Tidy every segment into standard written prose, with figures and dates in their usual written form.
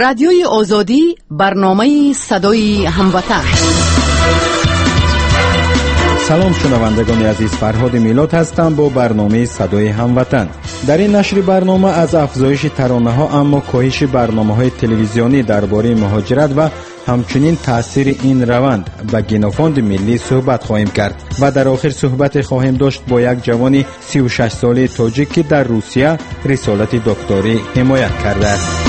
رادیوی آزادی، برنامه صدای هموطن. سلام شنوندگان عزیز، فرهاد میلاد هستم با برنامه صدای هموطن. در این نشر برنامه از افزایش ترانه‌ها اما کاهش برنامه‌های تلویزیونی درباره مهاجرت و همچنین تأثیر این روند به گنوفاند ملی صحبت خواهیم کرد و در آخر صحبت خواهیم داشت با یک جوان 36 ساله تاجیک که در روسیه رسالت دکتری حمایت کرده است.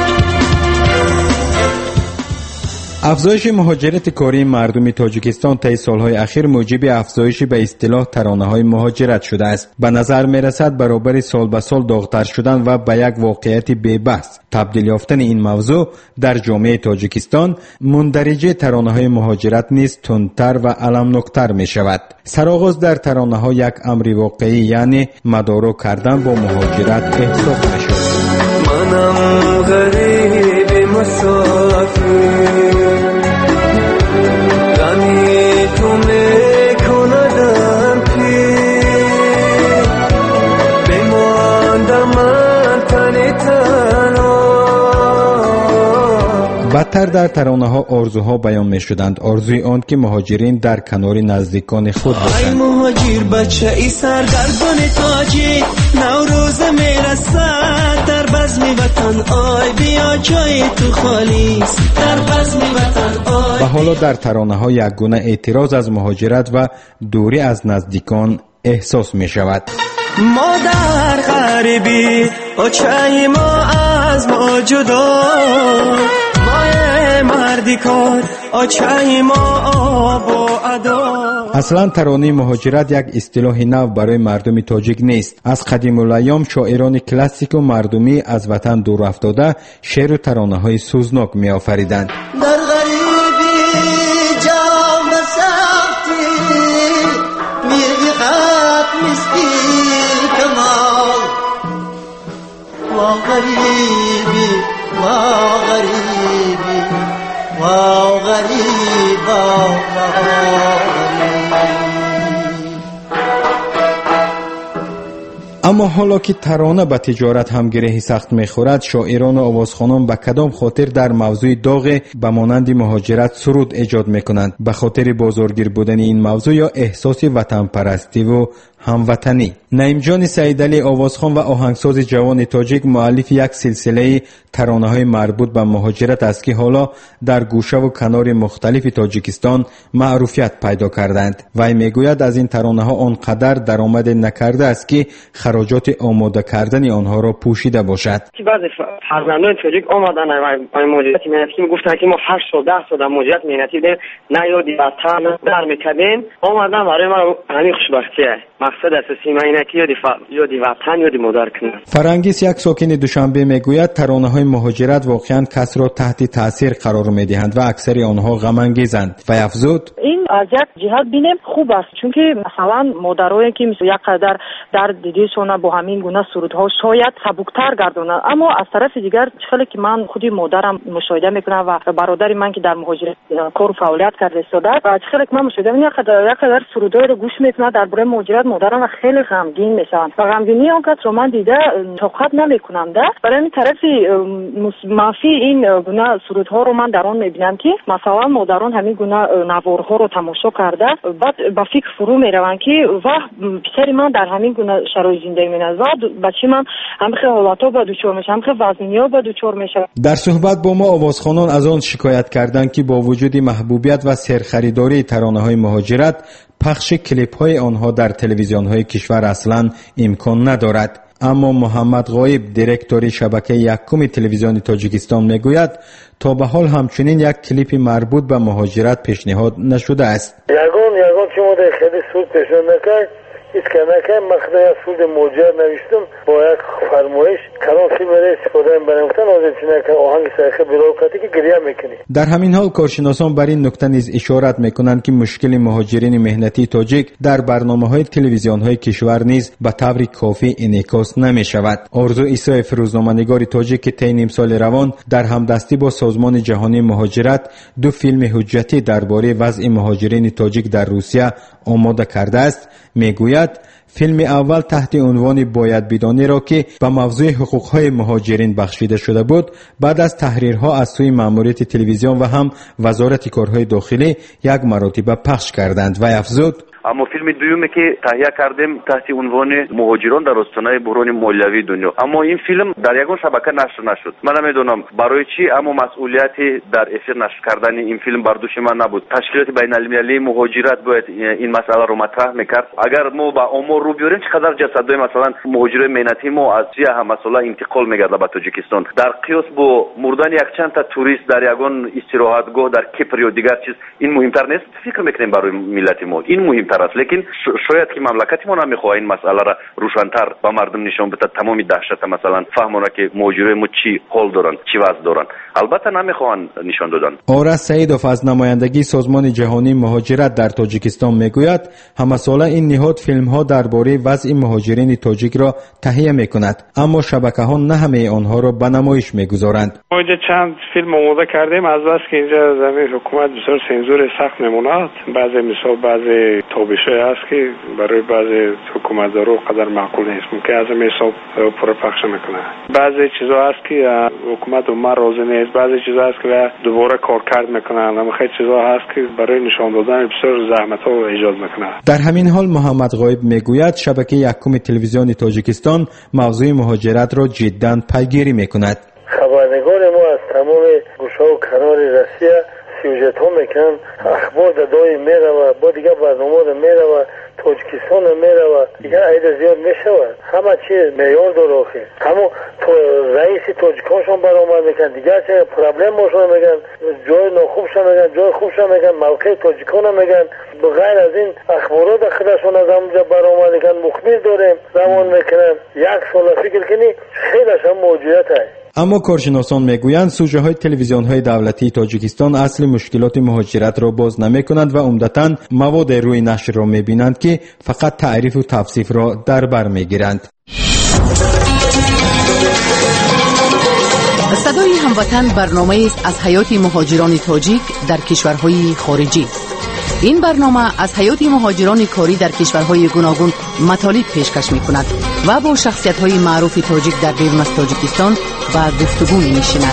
افزایش مهاجرت کاری مردم تاجیکستان طی سالهای اخیر موجب افزایش به اصطلاح ترانه‌های مهاجرت شده است. به نظر می‌رسد برابر سال به سال داغ‌تر شدن و به یک واقعیت بی‌بحث تبدیل یافتن این موضوع در جامعه تاجیکستان، مندرجه ترانه‌های مهاجرت نیز تندتر و المناک‌تر می‌شود. سرآغاز در ترانه‌ها یک امر واقعی یعنی مدارا کردن با مهاجرت احساس می‌شود. منم غریب مسافر بدتر در ترانه‌ها آرزوها بیان می‌شدند، آرزوی آن که مهاجرین در کنار نزدیکان خود باشند. ای مهاجر بچه ای سرگردان تاجی، نوروز میرسد در بزم وطن، آی بیا جای تو خالی است در بزم وطن آی. و حالا در ترانه‌ها یک گونه اعتراض از مهاجرت و دوری از نزدیکان احساس می‌شود. ما در غریبی اوچای ما از ما جدا، مردی کار آچای ما آب و ادا. اصلا ترانه مهاجرت یک اصطلاح نو برای مردم تاجیک نیست. از قدیم الایام شاعران کلاسیک و مردمی از وطن دور افتاده شعر و ترانه های سوزناک می آفریدند. در غریبی جام سختی میگی خط مسکی کمال، وا غریبی وا غریبی وا غریب اما حالا که ترانه به تجارت هم گره سخت میخورد، شاعران و آوازخوانان به کدام خاطر در موضوع داغ به مانند مهاجرت سرود ایجاد میکنند؟ به خاطر بازارگیر بودن این موضوع یا احساس وطن پرستی و هموطنی؟ نعیم جان سعیدعلی آوازخوان و آهنگساز جوان تاجیک مؤلف یک سلسله ترانه‌های مربوط به مهاجرت است که حالا در گوشه و کنار مختلف تاجیکستان معروفیت پیدا کردند. وی میگوید از این ترانه‌ها آنقدر درآمد نکرده است که خراجات آماده کردن آنها را پوشیده باشد. بعضی فرزندان تاجیک آمدن و مهاجرت مهنتی میگفتن که ما 8 سال 10 سال مهاجرت مهنتی ده نه یادی وطن در میکردیم، آمدن برای ما همین خوشبختیه. مقصد اساسی ما اینه که یادی وطن یادی مادر کنه. فرنگیس یک ساکن دوشنبه میگوید ترانه‌های مهاجرت واقعا کس را تحت تاثیر قرار میدهند و اکثر آنها غم انگیزند. و افزود این از یک جهت بینیم خوب است، چون که مثلا مادرایی که مثلا یک قدر در دیدشون با همین گونه سرودها شاید سبکتر گردونند، اما از طرف دیگر چخالی که من خودی مادرم مشاهده میکنم و برادر من که در مهاجرت کار فعالیت کرده استاده و چخالی که من مشاهده میکنم یک قدر سرودای رو گوش میکنم درباره مهاجرت، مادرم خیلی غمگین میشن و غمگینی اون کس رو من دیده طاقت نمیکنم. برای این طرفی منفی این گونه سرودها رو من در آن میبینم که مثلا مادران همین گونه نوارها رو تماشا کرده بعد با فکر فرو میروند که واه پسر من در همین گونه شرایط زندگی میکنه و بچه من هم خیلی حالاتو با دچار میشه، هم خیلی وزنی‌ها با دچار میشه. در صحبت با ما آوازخوانان از آن شکایت کردند که با وجود محبوبیت و سرخریداری ترانه‌های مهاجرت پخش کلیپ‌های آنها در تلویزیون‌های کشور اصلاً امکان ندارد. اما محمد غایب دیرکتور شبکه یکم تلویزیون تاجیکستان میگوید تا به حال همچنین یک کلیپ مربوط به مهاجرت پیشنهاد نشده است. یگان شما در خیلی سود پیشنهاد نکرد هیچ که نکرد مقدار از سود مهاجرت نوشتم با یک فرمایش کلام فیلم را استفاده برنامه‌تان آزاد نکرد آهنگ سرخه بروکراتی که گریه میکنی. در همین حال کارشناسان بر این نکته نیز اشارت میکنند که مشکل مهاجرین مهنتی تاجیک در برنامه‌های تلویزیون‌های کشور نیز به طور کافی انعکاس نمی‌شود. آرزو عیسی روزنامه‌نگار تاجیک که طی نیم سال روان در همدستی با سازمان جهانی مهاجرت 2 فیلم حجتی درباره وضع مهاجرین تاجیک در روسیه آماده کرده است، میگوید فیلم اول تحت عنوان باید بدانی را که به موضوع حقوق‌های مهاجرین بخشیده شده بود، بعد از تحریرها از سوی ماموریت تلویزیون و هم وزارت کارهای داخلی یک مرتبه پخش کردند و افزود: اما فیلم دومی که تهیه کردیم تحت عنوان مهاجران در آستانه بحران مالیوی دنیا، اما این فیلم در یگان شبکه نشر نشد. من نمیدونم برای چی، اما مسئولیتی در افیر نشر کردن این فیلم بر دوش من نبود. تشکیلات بین المللی مهاجرت باید این مسئله رو مطرح میکرد. اگر ما با آمار رو بیاریم چقدر جسدای مثلا مهاجرای مهنتی ما از جای هم مثلا انتقال میگرده به تاجیکستان، در قیاس با مردن یک چند تا توریست در یگان استراحتگاه در کیپر یا دیگر چیز، این مهمتر نیست؟ فکر میکنیم برای ملت ما این مهمتر است. لیکن شاید که مملکت ما نمیخواد این مسئله را روشن‌تر به مردم نشون بده، تمام دهشت مثلا فهمونه که مهاجرای ما چی حال دارن، چی وضع دارن، البته نمیخوان نشون دادن. آرش سعیدوف از نمایندگی سازمان جهانی مهاجرت در تاجیکستان میگوید همه ساله این نهاد فیلم‌ها درباره وضع مهاجرین تاجیک را تهیه میکند، اما شبکه‌ها نه همه آنها را به نمایش میگذارند. ما اینجا چند فیلم آماده کردیم، از بس که اینجا زمین حکومت بسیار سنزور سخت میموند. بعضی مثال بعضی تابش‌های هست که برای بعضی حکومتدارو قدر معقول نیست، ممکن از این حساب پر پخش میکنه. بعضی چیزا هست که حکومت عمر راضی نیست، بعضی چیزا هست که دوباره کارکرد میکنن، اما خیلی چیزا هست که برای نشان دادن بسیار زحمت‌ها ایجاد میکنه. در همین حال محمد غایب میگوید شبکه یکم تلویزیون تاجیکستان موضوع مهاجرت را جداً پیگیری میکند. خبرنگار ما از تمام گوشه و کنار روسیه سیوژت ها میکنن، اخبار دادای میره و با دیگه برنامه دا میره و تاجیکستان میره و دیگه عید زیاد میشه و همه چی معیار داره آخه. همون رئیس تاجیکانشون برآمد میکن، دیگه چه پرابلم باشون میگن، جای ناخوبشون میگن، جای خوبشون میگن، موقع تاجیکان میگن. بغیر از این اخبارات خودشون از همونجا برآمد میکن، مخبر داریم زمان میکنن. یک سال فکر کنی خیلیش هم موجودیت هست. اما کارشناسان میگویند سوژه های تلویزیون های دولتی تاجیکستان اصل مشکلات مهاجرت را باز نمی کنند و عمدتاً مواد روی نشر را می بینند که فقط تعریف و توصیف را در بر می گیرند. صدای هموطن برنامه است از حیات مهاجران تاجیک در کشورهای خارجی. این برنامه از حیات مهاجران کاری در کشورهای گوناگون مطالب پیشکش می کند و با شخصیت‌های معروف تاجیک در بیرون از تاجیکستان و گفتگو می نشیند.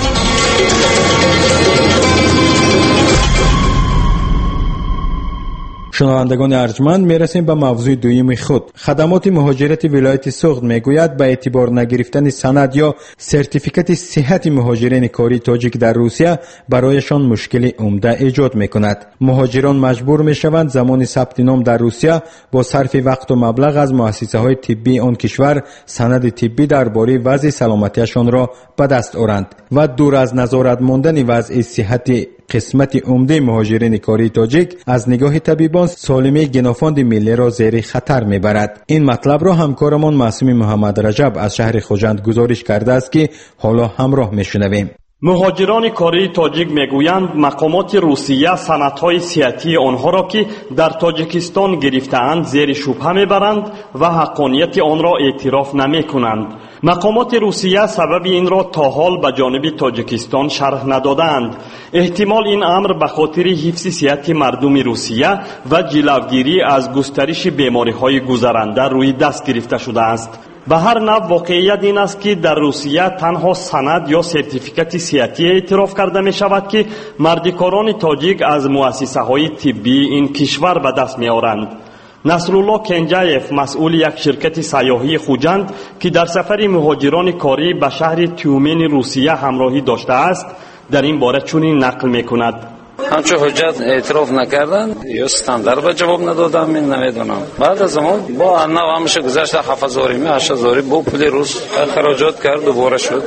شنوندگان ارجمند، میرسیم به موضوع دویم خود. خدمات مهاجرت ولایت سوغد میگوید به اعتبار نگرفتن سند یا سرتیفیکت صحت مهاجرین کاری تاجیک در روسیه برایشان مشکل عمده ایجاد میکند. مهاجران مجبور میشوند زمان ثبت نام در روسیه با صرف وقت و مبلغ از مؤسسه های طبی آن کشور سند طبی درباره وضع سلامتیشان را به دست آورند و دور از نظارت ماندن وضع صحت قسمت عمده مهاجرین کاری تاجیک از نگاه طبیبان سالمی گنافاند ملی را زیر خطر میبرد. این مطلب را همکارمان معصوم محمد رجب از شهر خوجند گزارش کرده است که حالا همراه میشنویم. مهاجران کاری تاجیک میگویند مقامات روسیه سندهای صحتی آنها را که در تاجیکستان گرفته‌اند زیر شبهه میبرند و حقانیت آن را اعتراف نمیکنند. مقامات روسیه سبب این را تا حال به جانب تاجیکستان شرح ندادند. احتمال این امر به خاطر حفظ صحت مردم روسیه و جلوگیری از گسترش بیماری‌های گذرنده روی دست گرفته شده است. به هر نوع واقعیت این است که در روسیه تنها سند یا سرتیفیکت صحتی اعتراف کرده می شود که مردکاران تاجیک از مؤسسه های طبی این کشور به دست می آورند. نصرالله کنجایف مسئول یک شرکت سیاحی خوجند که در سفر مهاجران کاری به شهر تیومن روسیه همراهی داشته است در این باره چنین نقل می کند. همچه حجت اعتراف نکردن یا ستاندار به جواب ندادن من نمیدونم. بعد از اون با انو همیشه گذشت 7000 8000 با پول روس خراجات کرد دوباره شد.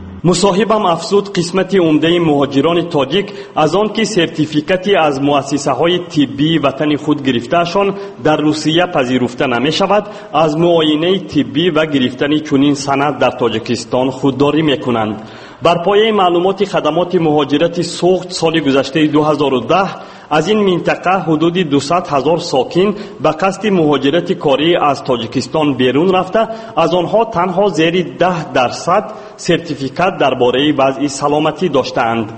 مصاحبم افزود قسمت عمده مهاجران تاجیک از آن که سرتیفیکتی از مؤسسه های طبی وطن خود گرفتهشان در روسیه پذیرفته نمی شود از معاینه طبی و گرفتن چنین سند در تاجیکستان خودداری می کنند. بر پایه معلومات خدمات مهاجرت سوغد سال گذشته 2010 از این منطقه حدود 200,000 ساکن به قصد مهاجرت کاری از تاجیکستان بیرون رفته، از آنها تنها زیر 10% سرتیفیکت درباره وضع سلامتی داشتند.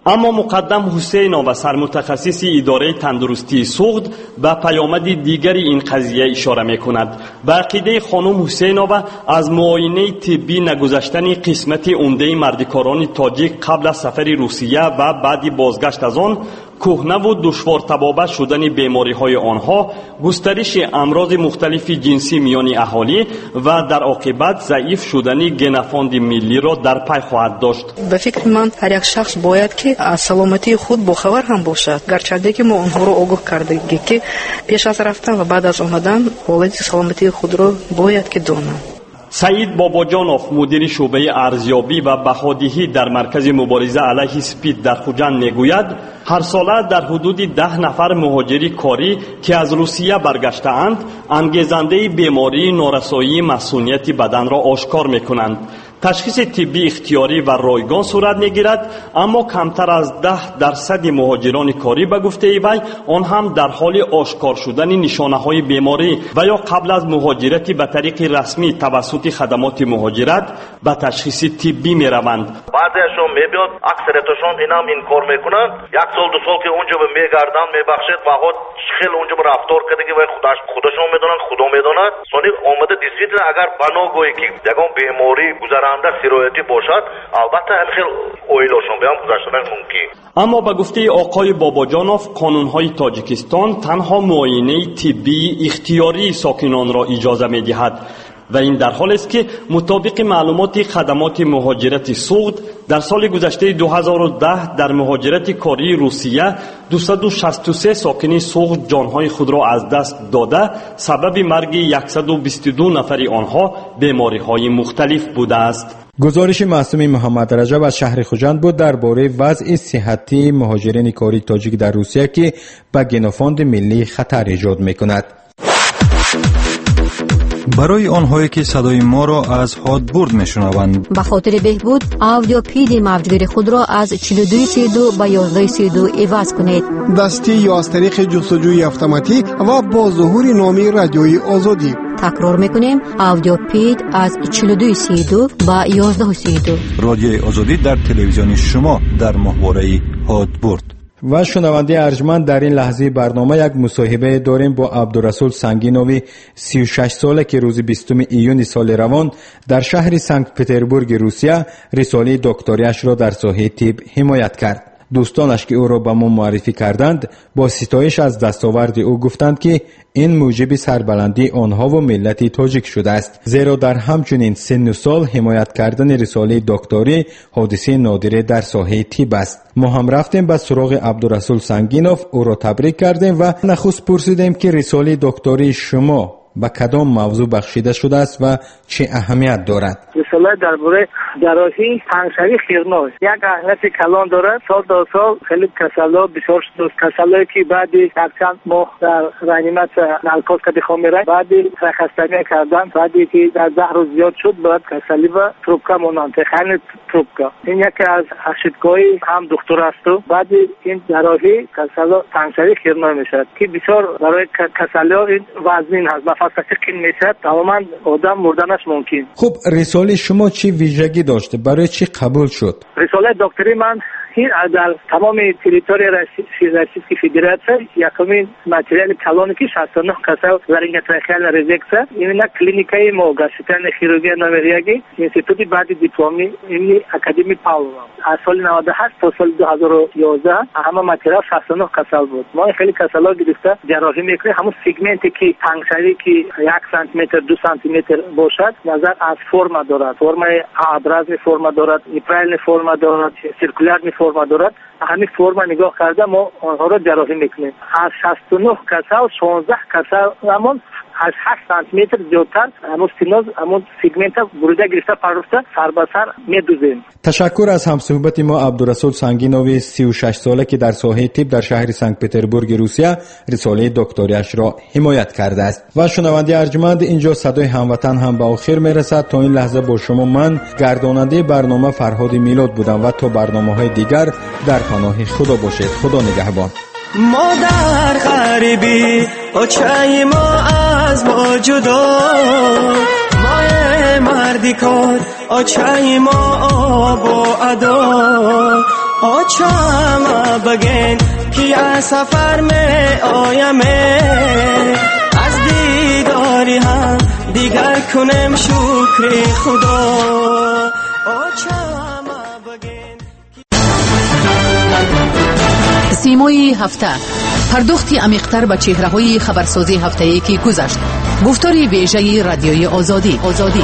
اما مقدم حسینова سرمتخصص اداره تندرستی سوخت به پیامد دیگری این قضیه اشاره میکند. به عقیده خانم حسینова از معاینه طبی نگذشتن قسمت عمده مردکاران تاجیک قبل از سفر روسیه و بعد بازگشت از آن کهنه و دشوار تبابه شدن بیماری های آنها، گسترش امراض مختلف جنسی میان اهالی و در عاقبت ضعیف شدن گنفاند ملی را در پی خواهد داشت. به فکر من هر یک شخص باید که از سلامتی خود باخبر هم باشد، گرچه که ما آنها را آگاه کردیم که پیش از رفتن و بعد از آمدن حالت سلامتی خود را باید که دانند. سعید باباجانوف مدیر شعبه ارزیابی و بهادهی در مرکز مبارزه علیه سپید در خوجند میگوید هر ساله در حدود 10 نفر مهاجری کاری که از روسیه برگشته‌اند انگیزنده بیماری نارسایی مسئولیت بدن را آشکار میکنند. تشخیص طبی اختیاری و رایگان صورت میگیرد، اما کمتر از 10% مهاجران کاری به گفته وی آن هم در حال آشکار شدن نشانه های بیماری و یا قبل از مهاجرت به طریق رسمی توسط خدمات مهاجرت به تشخیص طبی میروند. بعضیشون میبینید اکثریتشون اینم این کار میکنند، 1 سال 2 سال که اونجا میگردن میبخشید و خود خیلی اونجا رفتار کرده که خودشون میدونن خدا میدونن سونی اومده دیسیتن اگر بناگویی که یگان بیماری گذرانده سیرویتی باشد البته هم خیلی اویلاشون بیام گذشتن ممکن. اما به گفته آقای باباجانوف قانونهای تاجیکستان تنها معاینه طبی اختیاری ساکنان را اجازه میدهد و این در حال است که مطابق معلومات خدمات مهاجرت سوخت در سال گذشته 2010 در مهاجرت کاری روسیه 263 ساکن سوخت جانهای خود را از دست داده، سبب مرگ 122 نفر آنها بیماری‌های مختلف بوده است. گزارش معصوم محمد رجب از شهر خوجند بود درباره وضع صحتی مهاجرین کاری تاجیک در روسیه که به گنفاند ملی خطر ایجاد می‌کند. برای آنهایی که صدای ما را از هادبورد میشنوند، به خاطر بهبود آدیو پید موجگیر خود را از 4232 به 1132 عوض کنید. دستی یا از طریق جستجوی اتوماتیک و با ظهور نامی رادیوی آزادی. تکرار میکنیم، آدیو پید از 4232 به 1132. رادیوی آزادی در تلویزیون شما در ماهواره هادبورد. و شنونده ارجمند، در این لحظه برنامه یک مصاحبه داریم با عبدالرسول سنگینوی 36 ساله که روز 20 ایون سال روان در شهر سنت پتربورگ روسیه رساله دکتریش را در ساحه طب حمایت کرد. دوستانش که او را به ما معرفی کردند با ستایش از دستاورد او گفتند که این موجب سربلندی آنها و ملت تاجیک شده است، زیرا در همچنین سن و سال حمایت کردن رساله دکتری حادثه نادره در ساحه طب است. ما هم رفتیم به سراغ عبدالرسول سنگینوف، او را تبریک کردیم و نخست پرسیدیم که رساله دکتری شما به کدام موضوع بخشیده شده است و چه اهمیت دارد؟ رساله درباره جراحی تنگسری خیرناز یک اهمیت کلان دارد. سال در سال خیلی کسلا بسیار شد، کسلایی که بعد چند ماه در رانیمت نلکاز که بخوام میرن بعد خستگی کردن، بعدی که در 10 روز زیاد شد بعد کسلی و تروبکا مونان تخیل تروبکا، این یکی از اشتگاهی هم دکتر است و بعد این جراحی کسلا تنگسری خیرناز میشد که بسیار برای کسلا این وزنین هست، فاسقین میشد، تماما آدم مردنش ممکن. خب رساله شما چی ویژگی داشته؟ برای چی قبول شد؟ رساله دکتری من در تمام تریتوری روسیه فدراسیون یکمین ماتریال کلانی که 69 کسا لارینگوتراخیال ریزکس این کلینیکای ما گاسترن خیروگی نوریاگی اینستیتوت بعد دیپلمی این اکادمی پاولو از سال 98 تا سال 2011 همه ماتریال 69 کسا بود. ما خیلی کسالا گرفته جراحی میکنه، همون سگمنتی که تنگسری که 1 سانتی متر 2 سانتی متر باشد نظر از فرم دارد، فرم ابراز فرم دارد، نیپرال فرم دارد، سیرکولار فرم دارد. همین فرم نگاه کرده ما آنها را جراحی میکنیم. از 69 کسا 16 کسا همون از 8 سانتی متر زیادتر همون سینوز همون سگمنت بریده گرفته پرفته سر به سر میدوزیم. تشکر از همصحبت ما عبدالرسول سنگینوی 36 ساله که در ساحه طب در شهر سنت پتربورگ روسیه رساله دکتریش را حمایت کرده است. و شنونده ارجمند، اینجا صدای هموطن هم به آخر میرسد. تا این لحظه با شما من گرداننده برنامه فرهاد میلاد بودم و تا برنامه‌های دیگر در پناه خدا باشید. خدا نگهبان. ما در غریبی آچه ما از ما جدا، ما مردی کار آچه ما آب و ادا، چما بگین که از سفر می آیم از دیداری هم دیگر کنم شکر خدا سیمای هفته پرداختی عمیق‌تر به چهره‌های خبرسازی هفته‌ای که گذشت. گفتاری ویژه رادیوی آزادی.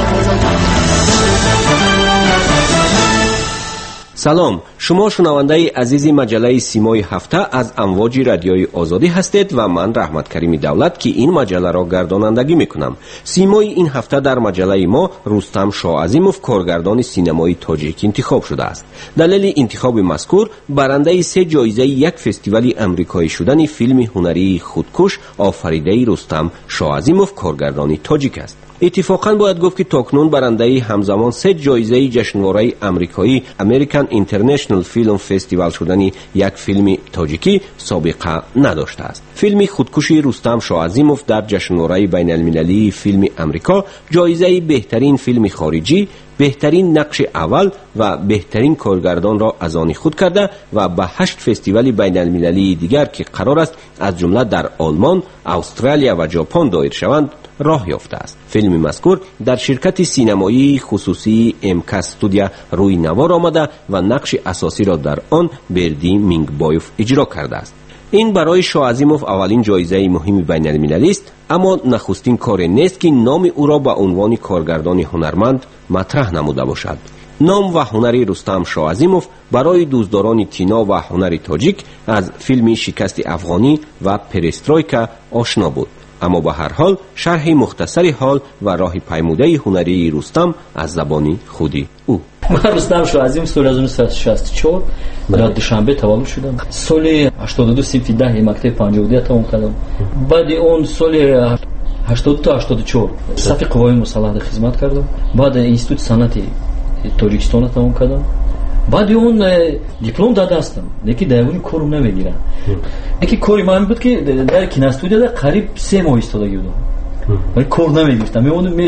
سلام، شما شنونده عزیز مجله سیمای هفته از امواج رادیوی آزادی هستید و من رحمت کریمی دولت که این مجله را گردانندگی میکنم. سیمای این هفته در مجله ما رستم شاه عظیموف کارگردان سینمایی تاجیک انتخاب شده است. دلیل انتخاب مذکور برنده 3 جایزه یک فستیوال امریکایی شدن فیلم هنری خودکش آفریده رستم شاه عظیموف کارگردان تاجیک است. اتفاقاً باید گفت که تاکنون برنده همزمان 3 جایزه جشنواره امریکایی امریکن اینترنشنال فیلم فستیوال شدن یک فیلم تاجیکی سابقه نداشته است. فیلم خودکشی رستم شاه عظیموف در جشنواره بین المللی فیلم امریکا جایزه بهترین فیلم خارجی، بهترین نقش اول و بهترین کارگردان را از آن خود کرده و به 8 فستیوال بین المللی دیگر که قرار است از جمله در آلمان، استرالیا و ژاپن دایر شوند راه یافته است. فیلم مذکور در شرکت سینمایی خصوصی MK استودیو روی نوار آمده و نقش اساسی را در آن بردی مینگبایوف اجرا کرده است. این برای شاه عظیموف اولین جایزه مهم بین المللی است، اما نخستین کار نیست که نام او را به عنوان کارگردان هنرمند مطرح نموده باشد. نام و هنر رستم شاه عظیموف برای دوستداران کینا و هنر تاجیک از فیلم شکست افغانی و پرسترویکا آشنا بود، اما به هر حال شرح مختصری حال و راه پیموده هنری رستم از زبانی خودی او. من رستم شاه عظیم سال 1964 در دوشنبه تولد شدم. سال 82 صفر 10 مکتب 52 تمام کردم. بعد اون سال 82 تا 84 صف قوای مسلح خدمت کردم. بعد اینستیتوت صنعت تاجیکستان تمام کردم. بعد اون دیپلم داده هستم، لیکن دیگه کارو نمیگیرم. یکی کاری من بود که در کیناستودیو قریب 3 ماه ایستاده بودم. ولی کار نمیگرفتم.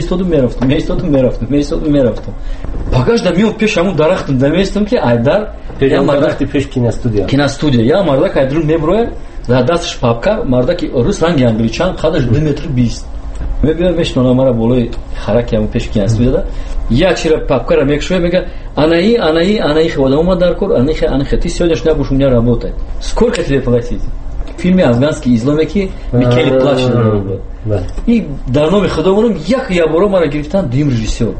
میرفتم. باگاش میام پیش همون درخت میستم که ایدار یا درخت پیش کیناستودیو یا مردا که درون میبره در دستش پاپکا مردا که روز رنگ انگلیچان قدش 2 متر 20 میبینم میشنونه مرا بالای خرک همون پیش کیناستودیو یا چرا папка را میکشه میگه анай خودم اومد در کار анай ختی сегодняшний день у меня работает. Сколько тебе платить? В фильме афганский изломеки Микеле плачет. И давно ми ходомонум як я боро мара гирифтан дим режиссер.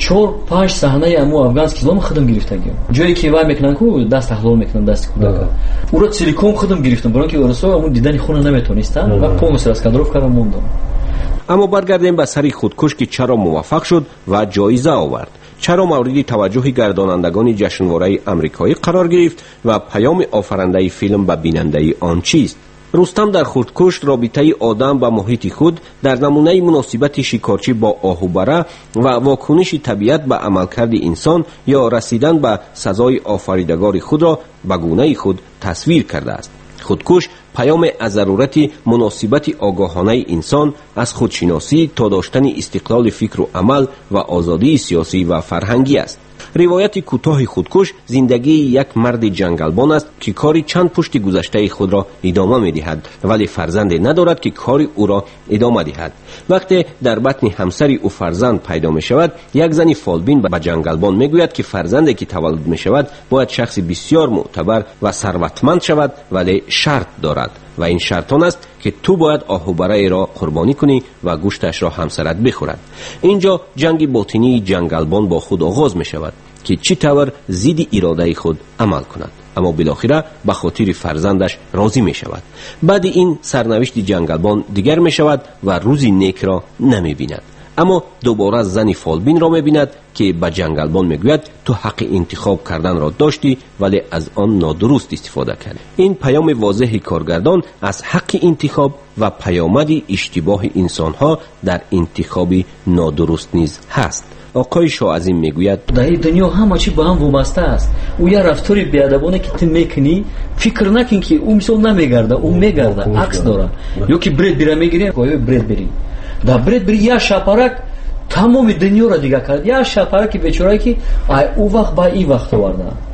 4-5 саҳнаи аму афганский излом ходом гирифтагим. ҷое ки ва мекунан ку даст аҳлол мекунан дасти кудака. Уро целиком ходом гирифтам, бароки орсо аму дидани хуна наметонистан ва полностью раскадровка ра мондам. اما برگردیم به سری خودکش که چرا موفق شد و جایزه آورد. چرا مورد توجه گردانندگان جشنواره امریکایی قرار گرفت و پیام آفرنده فیلم به بیننده آن چیست؟ رستم در خودکش رابطه آدم با محیط خود در نمونه مناسبت شکارچی با آهوبره و واکنش طبیعت به عملکرد انسان یا رسیدن به سزای آفریدگار خود را به گونه خود تصویر کرده است. خودکش پیام از ضرورت مناسبت آگاهانه انسان از خودشناسی تا داشتن استقلال فکر و عمل و آزادی سیاسی و فرهنگی است. روایت کوتاه خودکش زندگی یک مرد جنگلبان است که کاری چند پشت گذشته خود را ادامه می‌دهد ولی فرزند ندارد که کاری او را ادامه دهد. وقتی در بطن همسر او فرزند پیدا می شود، یک زن فالبین به جنگلبان میگوید که فرزندی که تولد می شود باید شخص بسیار معتبر و ثروتمند شود ولی شرط دارد و این شرط آن است که تو باید آهوبره را قربانی کنی و گوشتش را همسرت بخورد. اینجا جنگ باطنی جنگلبان با خود آغاز می شود که چی طور ضد اراده خود عمل کند، اما بالاخره به خاطر فرزندش راضی می شود. بعد این سرنوشت جنگلبان دیگر می شود و روزی نیک را نمی بیند، اما دوباره زنی فالبین را می بیند که به جنگلبان می گوید تو حق انتخاب کردن را داشتی ولی از آن نادرست استفاده کردی. این پیام واضح کارگردان از حق انتخاب و پیامد اشتباه انسانها در انتخاب نادرست نیز هست. آقای شاه عظیم میگوید در این دنیا همه چی با هم وابسته است. او یه رفتاری بیادبانه که تو میکنی فکر نکن که او مثال نمیگرده، او میگرده، عکس داره. یا که برید بیره میگیری یا برید بری در برید بری یا شپرک تمام دنیا را دیگه کرد. یا شپرک بیچاره که او وقت با این وقت آورده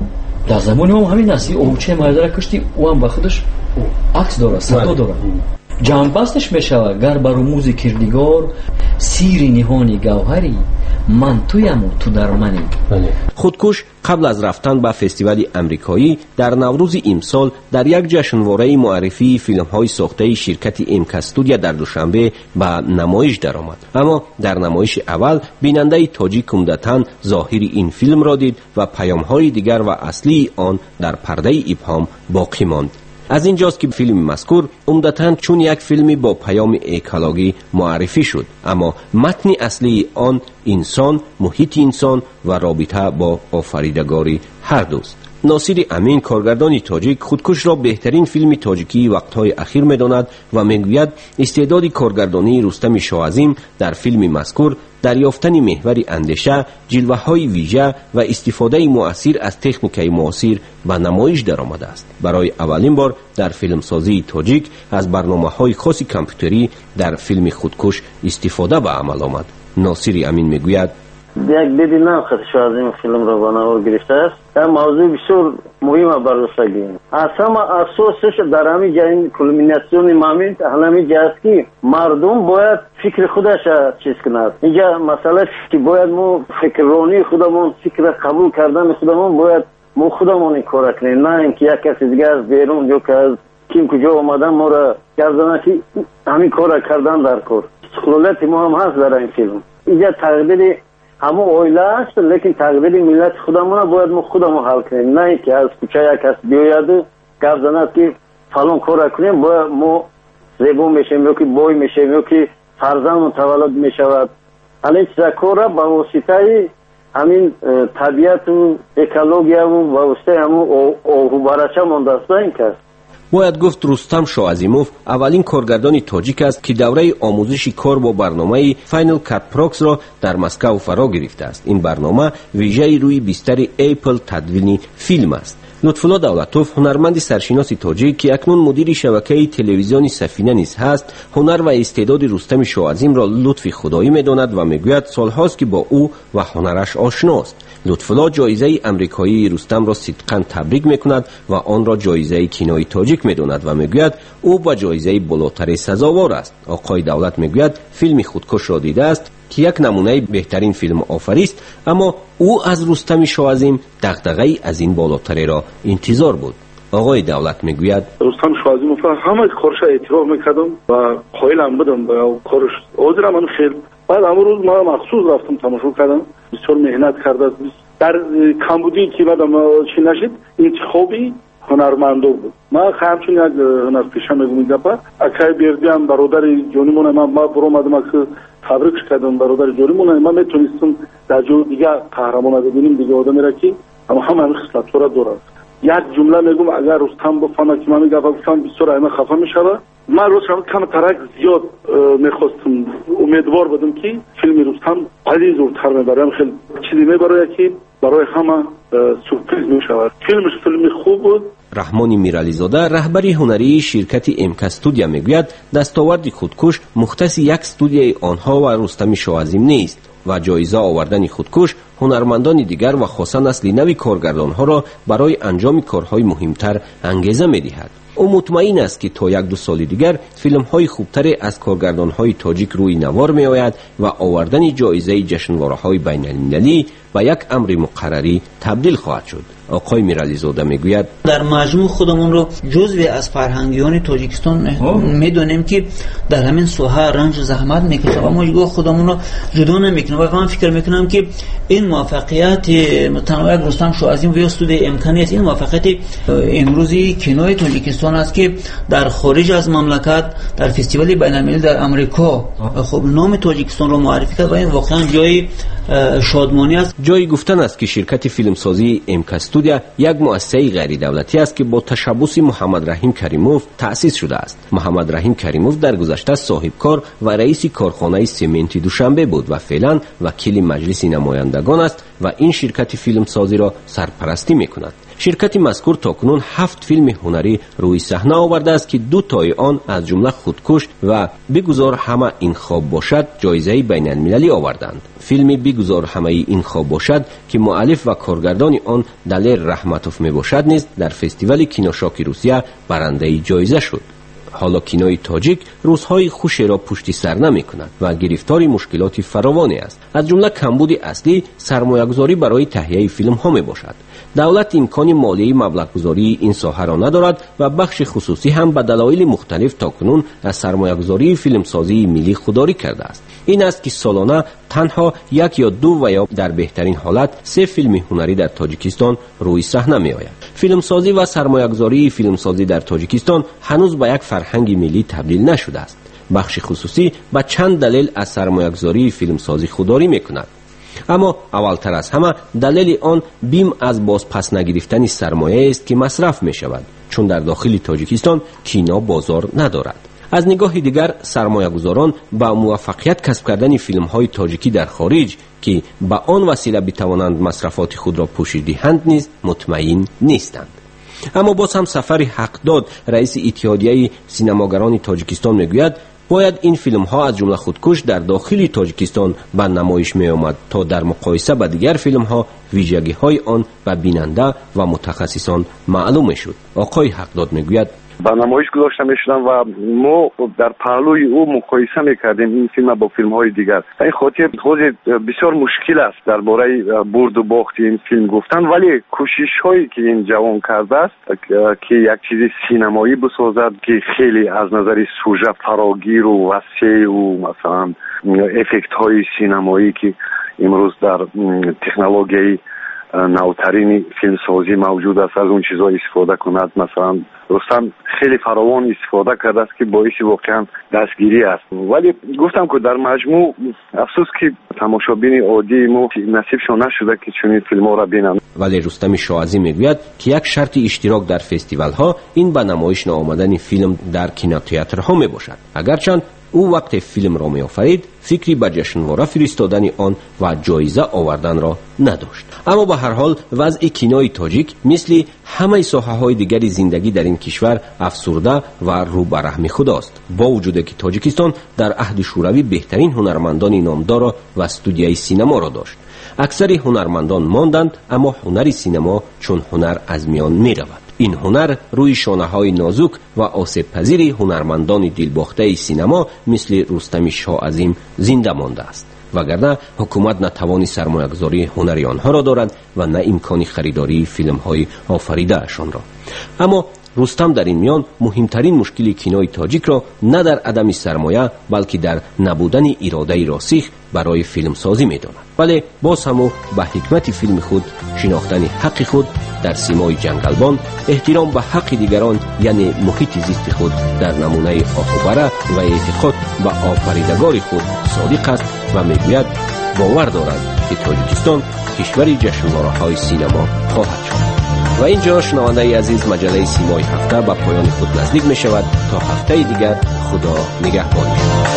در زمان هم همین است. اوچه مردره کشتی او هم با خودش عکس داره، صدا داره. جانبستش میشه گر بر موزی کردگار سیر نهانی گوهری من تویم و تو در منی. خودکش قبل از رفتن به فستیوال امریکایی در نوروز امسال در یک جشنواره معرفی فیلم‌های ساخته شرکت امک استودیو در دوشنبه به نمایش درآمد. اما در نمایش اول بیننده تاجیک عمدتاً ظاهر این فیلم را دید و پیام‌های دیگر و اصلی آن در پرده ابهام باقی ماند. از اینجاست که فیلم مذکور عمدتاً چون یک فیلمی با پیام اکولوژی معرفی شد، اما متن اصلی آن انسان، محیط انسان و رابطه با آفریدگاری هر دوست. ناصر امین کارگردان تاجیک خودکش را بهترین فیلم تاجیکی وقتهای اخیر می‌داند و میگوید استعداد کارگردانی رستم شاه عظیم در فیلم مذکور دریافتن محور اندیشه، جلوه‌های ویژه و استفاده مؤثر از تکنیک معاصر به نمایش درآمده است. برای اولین بار در فیلمسازی تاجیک از برنامه‌های خاص کامپیوتری در فیلم خودکش استفاده به عمل آمد. ناصر امین میگوید یک دیدن خودش از این فیلم را بناور گرفته است. این موضوع بسیار مهم بررسی اصلا اساسش در همین جای کلمیناسیون مامین همین جای است که مردم باید فکر خودش چیز کند. اینجا مسئله که باید ما فکر رونی خودمون، فکر قبول کردن خودمون باید ما خودمون کار کنیم، نه اینکه یک کسی دیگه از بیرون جو که از کیم کجا اومدن ما را گردن که همین کار کردن در کار. خلالت ما هم هست در این فیلم. اینجا تقدیر همه اویله است، لیکن تقدیر ملت خودمون باید ما خودمون حل کنیم، نه اینکه از کوچه یک کس بیاید گپ زند که فلان کار کنیم باید ما زیبا میشیم یا که بای میشیم یا که فرزند تولد میشود. این چیزا کار را با واسطه همین طبیعت و اکولوژیا و با واسطه همون آهو برچه مانده است. این کس باید گفت رستم شاه عظیموف اولین کارگردان تاجیک است که دوره آموزش کار با برنامه فاینال کات پروکس را در مسکو فرا گرفته است. این برنامه ویژه روی بستر اپل تدوین فیلم است. لطفالله دولتوف هنرمند سرشناس تاجیک که اکنون مدیر شبکه تلویزیونی سفینه نیز هست، هنر و استعداد رستم شاه عظیم را لطف خدایی می‌داند و میگوید سال‌هاست که با او و هنرش آشناست. لطفالله جایزه امریکایی رستم را صدقاً تبریک می‌کند و آن را جایزه کینوی تاجیک می‌داند و میگوید او با جایزه بالاتر سزاوار است. آقای دولت میگوید فیلم خودکش را دیده است که یک نمونه بهترین فیلم آفری است، اما او از رستم شاه عظیم دغدغه‌ای از این بالاتری را انتظار بود. آقای دولت میگوید رستم شاه عظیم همه کارش اعتراف میکردم و قائلم بودم به کارش، عذرم من خیلی. بعد امروز ما مخصوص رفتم تماشا کردم، بسیار مهنت کرده در کمبودی که بعدم چی نشد انتخابی هنرمندو بود. ما همچنین یک هنرپیشه میگم اکای بیردیم برادر جونیمون ما برآمدم که تبریک کردم برادر جونیمون، ما میتونستم در جو دیگه قهرمان ببینیم دیگه آدمی را که اما همه خصلت را دارد. یک جمله میگم اگر رستم بفهمه که من میگم گفتم بسیار اینا خفه میشه. من رستم کم ترک زیاد میخواستم، امیدوار بودم که فیلم رستم خیلی زورتر میبرم، خیلی چیزی میبره که برای همه سورپرایز میشود. فیلمش فیلم خوب بود. رحمان میرعلیزاده رهبر هنری شرکت امک استودیو میگوید دستاورد خودکش مختص یک استودیوی آنها و رستم شاه عظیم نیست و جایزه آوردن خودکش هنرمندان دیگر و خاصا نسل نوی کارگردانها را برای انجام کارهای مهمتر انگیزه میدهد. او مطمئن است که تا یک دو سال دیگر فیلم‌های خوبتری از کارگردان‌های تاجیک روی نوار می‌آید و آوردن جایزه جشنواره‌های بین‌المللی و یک امر مقرری تبدیل خواهد شد. آقای میرعلیزاده میگوید در مجموع خودمون رو جزوی از فرهنگیان تاجیکستان میدونیم که در همین ساحه رنج و زحمت میکشه و ما خودمون رو جدا نمیکنیم و من فکر میکنم که این موفقیت تنها یک رستم شاه عظیم و استودیو امکانی است. این موفقیت امروزی کینوی تاجیکستان است که در خارج از مملکت در فستیوال بین‌المللی در آمریکا خب نام تاجیکستان رو معرفی کرد و این واقعا جای شادمانی است. جای گفتن است که شرکت فیلمسازی امک استودیو یک مؤسسه غیر دولتی است که با تشبث محمد رحیم کریموف تأسیس شده است. محمد رحیم کریموف در گذشته صاحبکار و رئیس کارخانه سمنت دوشنبه بود و فعلا وکیل مجلس نمایندگان است و این شرکت فیلمسازی را سرپرستی می‌کند. شرکت مذکور تاکنون 7 فیلم هنری روی صحنه آورده است که 2 تای آن از جمله خودکش و بگذار همه این خواب باشد جایزه بین المللی آوردند. فیلم بگذار همه این خواب باشد که مؤلف و کارگردان آن دلیر رحمتوف می باشد نیز در فستیوال کینوشاک روسیه برنده جایزه شد. حالا کینوی تاجیک روزهای خوشی را پشت سر نمی کند و گرفتار مشکلات فراوانی است. از جمله کمبود اصلی سرمایه‌گذاری برای تهیه فیلم ها می باشد. دولت امکان مالی مبلغ‌گذاری این ساحه را ندارد و بخش خصوصی هم به دلایل مختلف تاکنون از سرمایه‌گذاری فیلمسازی ملی خودداری کرده است. این است که سالانه تنها 1 یا 2 و یا در بهترین حالت 3 فیلم هنری در تاجیکستان روی صحنه می آید. فیلمسازی و سرمایه‌گذاری فیلمسازی در تاجیکستان هنوز به یک فرهنگ ملی تبدیل نشده است. بخش خصوصی به چند دلیل از سرمایه‌گذاری فیلمسازی خودداری می‌کند. اما اولتر از همه دلیل آن بیم از بازپس نگرفتن سرمایه است که مصرف می شود، چون در داخل تاجیکستان کینا بازار ندارد. از نگاه دیگر سرمایه‌گذاران با موفقیت کسب کردن فیلم‌های تاجیکی در خارج که با آن وسیله بتوانند مصرفات خود را پوشش دهند نیز مطمئن نیستند. اما باز هم سفر حقداد رئیس اتحادیه سینماگران تاجیکستان میگوید باید این فیلم ها از جمله خودکش در داخل تاجیکستان به نمایش می آمد تا در مقایسه با دیگر فیلم ها ویژگی های آن و بیننده و متخصصان معلوم شد. آقای حقداد میگوید به نمایش گذاشته میشدن و ما در پهلوی او مقایسه میکردیم این فیلم با فیلم های دیگر. این خاطر خود بسیار مشکل است درباره برد و باخت این فیلم گفتن، ولی کوشش هایی که این جوان کرده است که یک چیز سینمایی بسازد که خیلی از نظر سوژه فراگیر و وسیع و مثلا افکت های سینمایی که امروز در تکنولوژی نوترین فیلمسازی موجود است از اون چیزا استفاده کند. مثلا رستم خیلی فراوان استفاده کرده است که باعث واقعا دستگیری است. ولی گفتم که در مجموع افسوس که تماشابین عادی ما نصیبشان نشده که چنین فیلم‌ها را ببینند. ولی رستم شاعزی میگوید که یک شرط اشتراک در فستیوال ها این به نمایش آمدن فیلم در کینوتئاترها می باشد. اگرچند او وقت فیلم را می آفرید فکری به جشنواره فرستادن آن و جایزه آوردن را نداشت. اما به هر حال وضع کینوی تاجیک مثل همه ساحه‌های دیگر زندگی در این کشور افسرده و رو به رحم خداست. با وجود که تاجیکستان در عهد شوروی بهترین هنرمندان نامدار و استودیوی سینما را داشت. اکثر هنرمندان ماندند، اما هنر سینما چون هنر از میان می رود. این هنر روی شانه‌های نازک و آسیب پذیر هنرمندان دلباخته سینما مثل رستم شاه عظیم زنده مانده است. وگرنه حکومت نه توان سرمایه‌گذاری هنری آنها را دارد و نه امکان خریداری فیلم‌های آفریده اشان را. اما رستم در این میان مهمترین مشکل کینوی تاجیک را نه در عدم سرمایه بلکه در نبودن اراده راسخ برای فیلم سازی می داند. ولی باز هم به حکمت فیلم خود شناختن حق خود در سیمای جنگلبان، احترام به حق دیگران یعنی محیط زیست خود در نمونه آهوبره و اعتقاد به آفریدگار خود صادق است و میگوید باور دارد که تاجیکستان کشوری جشنواره‌های سینما خواهد شد. و اینجا شنونده عزیز مجله سیمای هفته به پایان خود نزدیک می شود. تا هفته دیگر خدا نگهدار.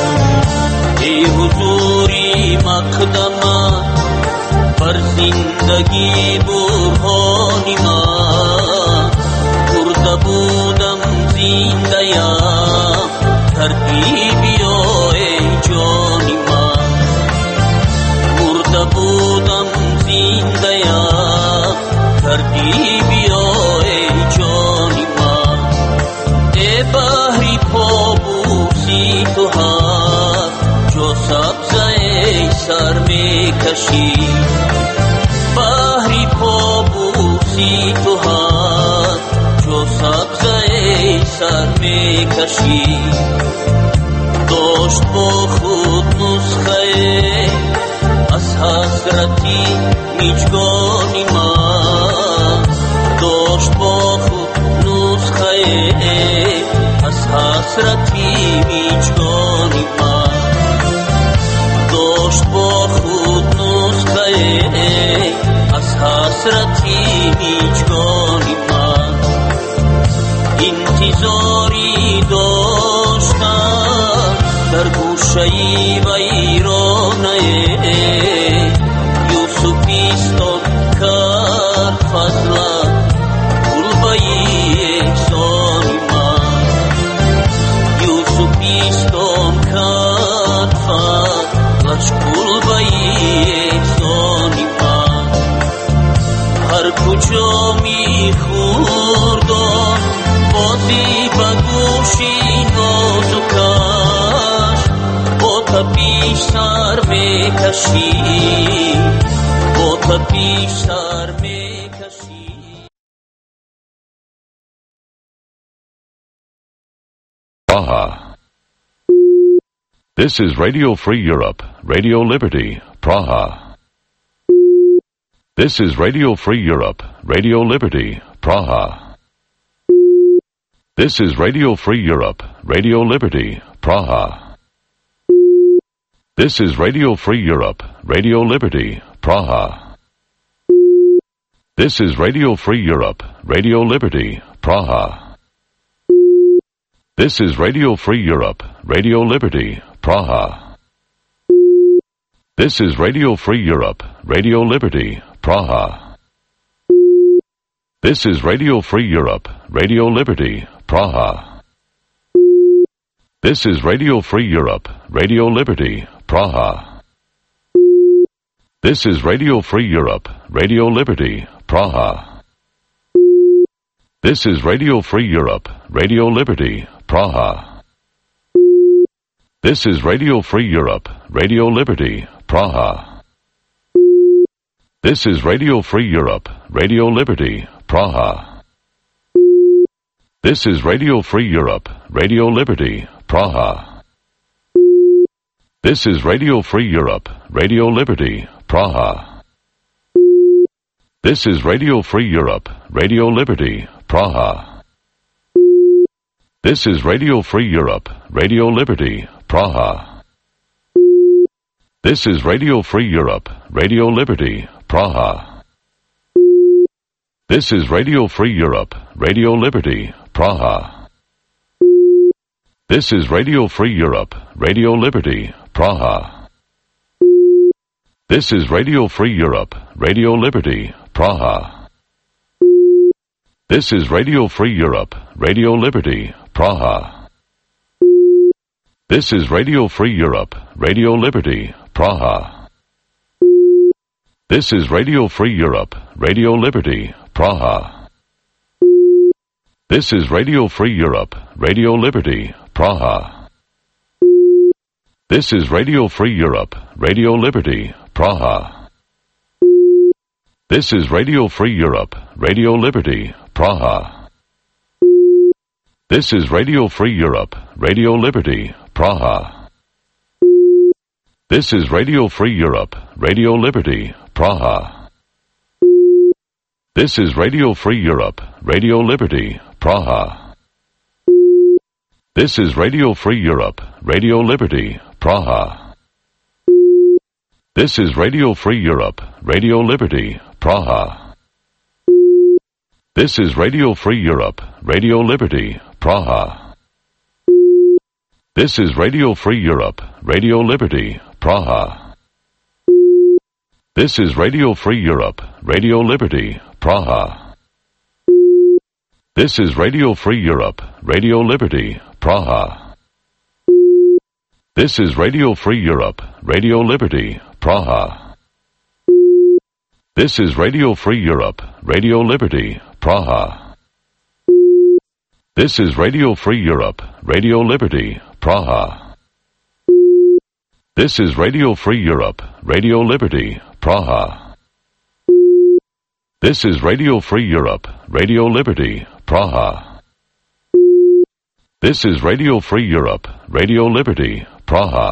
ای حضوری مقدمت بر زندگی برهانی من برده بودم زنده یم تربی بیا ای جانی من برده بودم زنده یم تربی بیا ای جانی من ای بحری پابوسی تو هم جو سبزه سر می کشی بحری پابوسی تو هم جو سبزه سر می کشی داشت با خود نسخه از حسرتی میجگانی من داشت با خود نسخه از حسرتی میجگانی من داشت با خود نسخه از حسرتی میجگانی من انتظاری داشتم در گوشه ویرانه یوسفیستان کرد فضل گفتی به گوشی نازکش با تا بیشتر میکشی با تا بیشتر میکشی. Praha. This is Radio Free Europe, Radio Liberty, Praha. This is Radio Free Europe, Radio Liberty, Praha. This is Radio Free Europe, Radio Liberty, Praha. This is Radio Free Europe, Radio Liberty, Praha. This is Radio Free Europe, Radio Liberty, Praha. This is Radio Free Europe, Radio Liberty, Praha. This is Radio Free Europe, Radio Liberty, Praha. This is Radio Free Europe, Radio Liberty, Praha. This is Radio Free Europe, Radio Liberty, Praha. This is Radio Free Europe, Radio Liberty, Praha. This is Radio Free Europe, Radio Liberty, Praha. This is Radio Free Europe, Radio Liberty, Praha. This is Radio Free Europe, Radio Liberty, Praha. This is Radio Free Europe, Radio Liberty, Praha. This is Radio Free Europe, Radio Liberty, Praha. This is Radio Free Europe, Radio Liberty, Praha. This is Radio Free Europe, Radio Liberty, Praha. This is Radio Free Europe, Radio Liberty, Praha. This is Radio Free Europe, Radio Liberty, Praha. This is Radio Free Europe, Radio Liberty, Praha. This is Radio Free Europe, Radio Liberty, Praha. This is Radio Free Europe, Radio Liberty, Praha. This is Radio Free Europe, Radio Liberty, Praha. This is Radio Free Europe, Radio Liberty, Praha. This is Radio Free Europe, Radio Liberty, Praha. This is Radio Free Europe, Radio Liberty, Praha. This is Radio Free Europe, Radio Liberty, Praha. This is Radio Free Europe, Radio Liberty, Praha. This is Radio Free Europe, Radio Liberty, Praha. This is Radio Free Europe, Radio Liberty, Praha. This is Radio Free Europe, Radio Liberty, Praha. This is Radio Free Europe, Radio Liberty, Praha. This is Radio Free Europe, Radio Liberty, Praha. This is Radio Free Europe, Radio Liberty, Praha. This is Radio Free Europe, Radio Liberty, Praha. This is Radio Free Europe, Radio Liberty, Praha. This is Radio Free Europe, Radio Liberty, Praha. This is Radio Free Europe, Radio Liberty, Praha. This is Radio Free Europe, Radio Liberty, Praha. This is Radio Free Europe, Radio Liberty, Praha. This is Radio Free Europe, Radio Liberty, Praha. This is Radio Free Europe, Radio Liberty, Praha.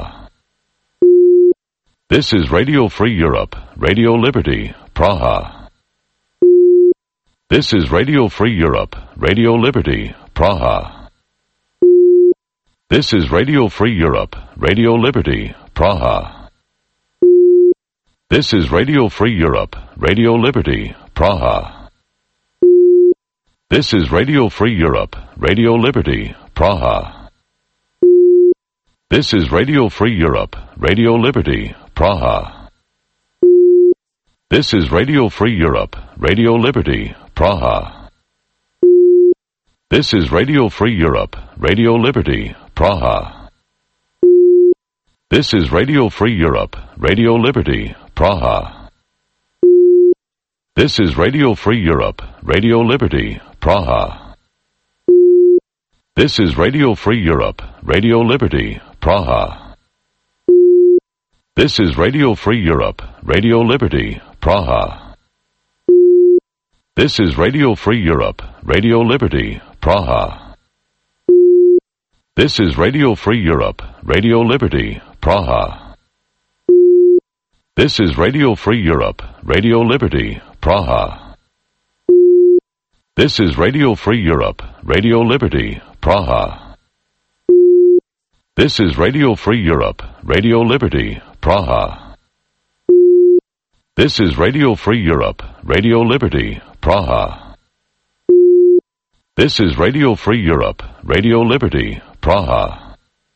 This is Radio Free Europe, Radio Liberty, Praha. This is Radio Free Europe, Radio Liberty, Praha. This is Radio Free Europe, Radio Liberty, Praha. This is Radio Free Europe, Radio Liberty, Praha. This is Radio Free Europe, Radio Liberty, Praha. This is Radio Free Europe, Radio Liberty, Praha. This is Radio Free Europe, Radio Liberty, Praha. This is Radio Free Europe, Radio Liberty, Praha. This is Radio Free Europe, Radio Liberty, Praha. This is Radio Free Europe, Radio Liberty, Praha. This is Radio Free Europe, Radio Liberty, Praha. This is Radio Free Europe, Radio Liberty, Praha. This is Radio Free Europe, Radio Liberty, Praha. This is Radio Free Europe, Radio Liberty, Praha. This is Radio Free Europe, Radio Liberty, Praha. This is Radio Free Europe, Radio Liberty, Praha. This is Radio Free Europe, Radio Liberty, Praha. This is Radio Free Europe, Radio Liberty, Praha. This is Radio Free Europe, Radio Liberty, Praha.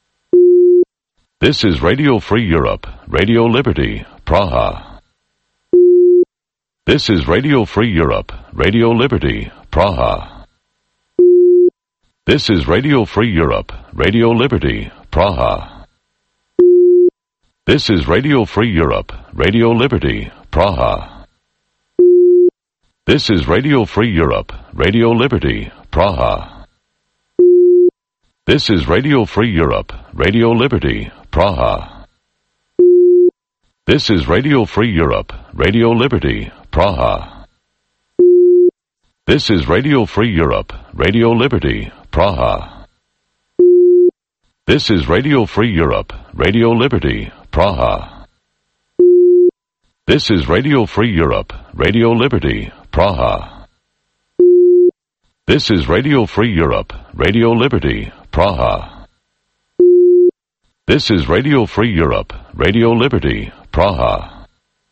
This is Radio Free Europe, Radio Liberty, Praha. This is Radio Free Europe, Radio Liberty, Praha. This is Radio Free Europe, Radio Liberty, Praha. This is Radio Free Europe, Radio Liberty, Praha. This is Radio Free Europe, Radio Liberty, Praha. This is Radio Free Europe, Radio Liberty, Praha. This is Radio Free Europe, Radio Liberty, Praha. This is Radio Free Europe, Radio Liberty, Praha. This is Radio Free Europe, Radio Liberty, Praha. This is Radio Free Europe, Radio Liberty, Praha. This is Radio Free Europe, Radio Liberty, Praha. This is Radio Free Europe, Radio Liberty, Praha.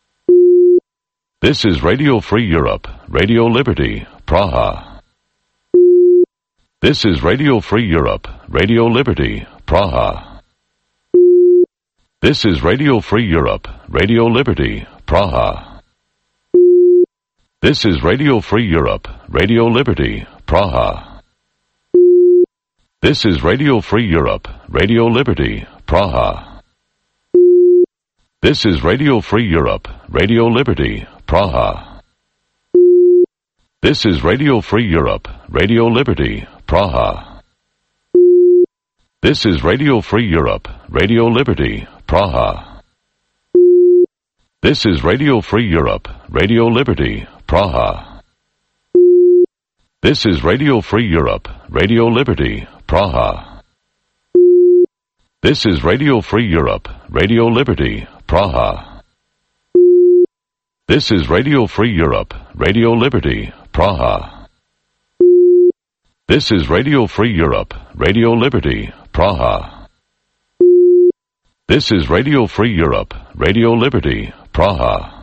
This is Radio Free Europe, Radio Liberty, Praha. This is Radio Free Europe, Radio Liberty, Praha. This is Radio Free Europe, Radio Liberty, Praha. This is Radio Free Europe, Radio Liberty, Praha. This is Radio Free Europe, Radio Liberty, Praha. This is Radio Free Europe, Radio Liberty, Praha. This is Radio Free Europe, Radio Liberty, Praha. This is Radio Free Europe, Radio Liberty, Praha. This is Radio Free Europe, Radio Liberty, Praha. This is Radio Free Europe, Radio Liberty, Praha. This is Radio Free Europe, Radio Liberty, Praha. This is Radio Free Europe, Radio Liberty, Praha. This is Radio Free Europe, Radio Liberty, Praha. This is Radio Free Europe, Radio Liberty, Praha.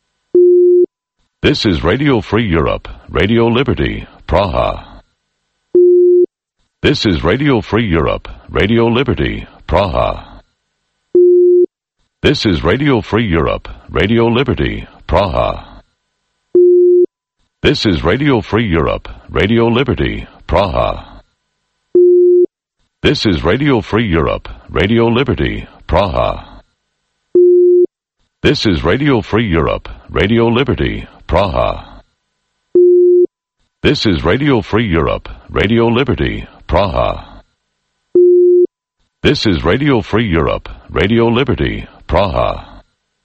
This is Radio Free Europe, Radio Liberty, Praha. This is Radio Free Europe, Radio Liberty, Praha. This is Radio Free Europe, Radio Liberty, Praha. This is Radio Free Europe, Radio Liberty, Praha. This is Radio Free Europe, Radio Liberty, Praha. This is Radio Free Europe, Radio Liberty, Praha. This is Radio Free Europe, Radio Liberty, Praha. This is Radio Free Europe, Radio Liberty, Praha.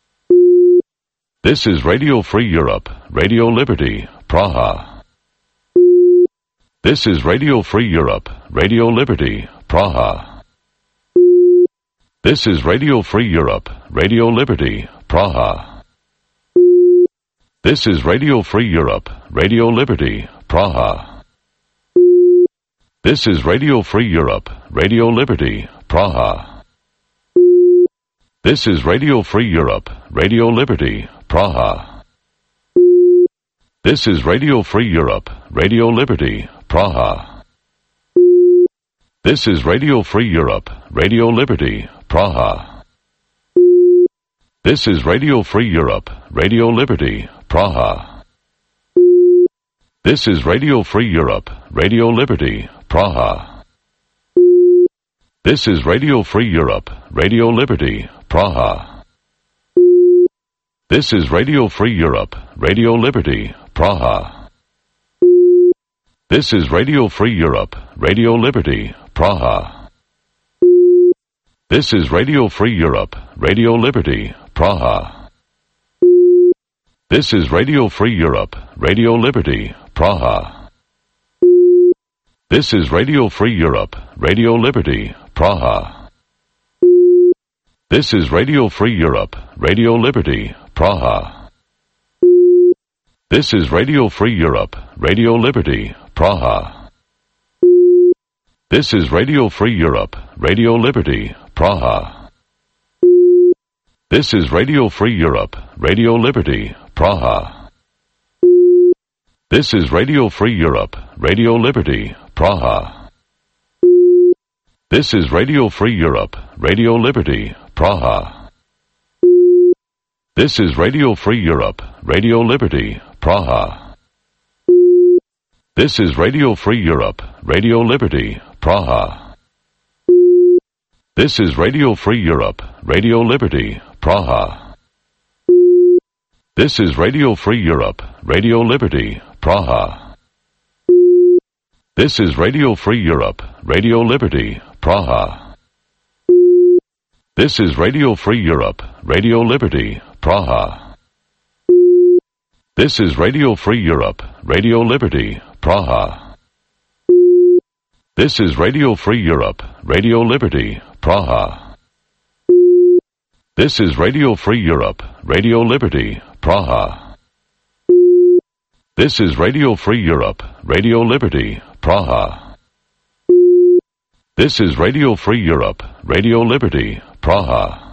This is Radio Free Europe, Radio Liberty, Praha. This is Radio Free Europe, Radio Liberty, Praha. This is Radio Free Europe, Radio Liberty, Praha. This is Radio Free Europe, Radio Liberty, Praha. This is Radio Free Europe, Radio Liberty, Praha. This is Radio Free Europe, Radio Liberty, Praha. This is Radio Free Europe, Radio Liberty, Praha. This is Radio Free Europe, Radio Liberty, Praha. This is Radio Free Europe, Radio Liberty, Praha. This is Radio Free Europe, Radio Liberty, Praha. This is Radio Free Europe, Radio Liberty, Praha. This is Radio Free Europe, Radio Liberty, Praha. This is Radio Free Europe, Radio Liberty, Praha. This is Radio Free Europe, Radio Liberty, Praha. This is Radio Free Europe, Radio Liberty, Praha. This is Radio Free Europe, Radio Liberty, Praha. This is Radio Free Europe, Radio Liberty, Praha. This is Radio Free Europe, Radio Liberty, Praha. This is Radio Free Europe, Radio Liberty, Praha. This is Radio Free Europe, Radio Liberty, Praha. This is Radio Free Europe, Radio Liberty, Praha. This is Radio Free Europe, Radio Liberty, Praha. This is Radio Free Europe, Radio Liberty, Praha. This is Radio Free Europe, Radio Liberty, Praha. This is Radio Free Europe, Radio Liberty, Praha. This is Radio Free Europe, Radio Liberty, Praha. This is Radio Free Europe, Radio Liberty, Praha. This is Radio Free Europe, Radio Liberty, Praha. This is Radio Free Europe, Radio Liberty, Praha. This is Radio Free Europe, Radio Liberty, Praha. This is Radio Free Europe, Radio Liberty, Praha. This is Radio Free Europe, Radio Liberty, Praha. This is Radio Free Europe, Radio Liberty, Praha.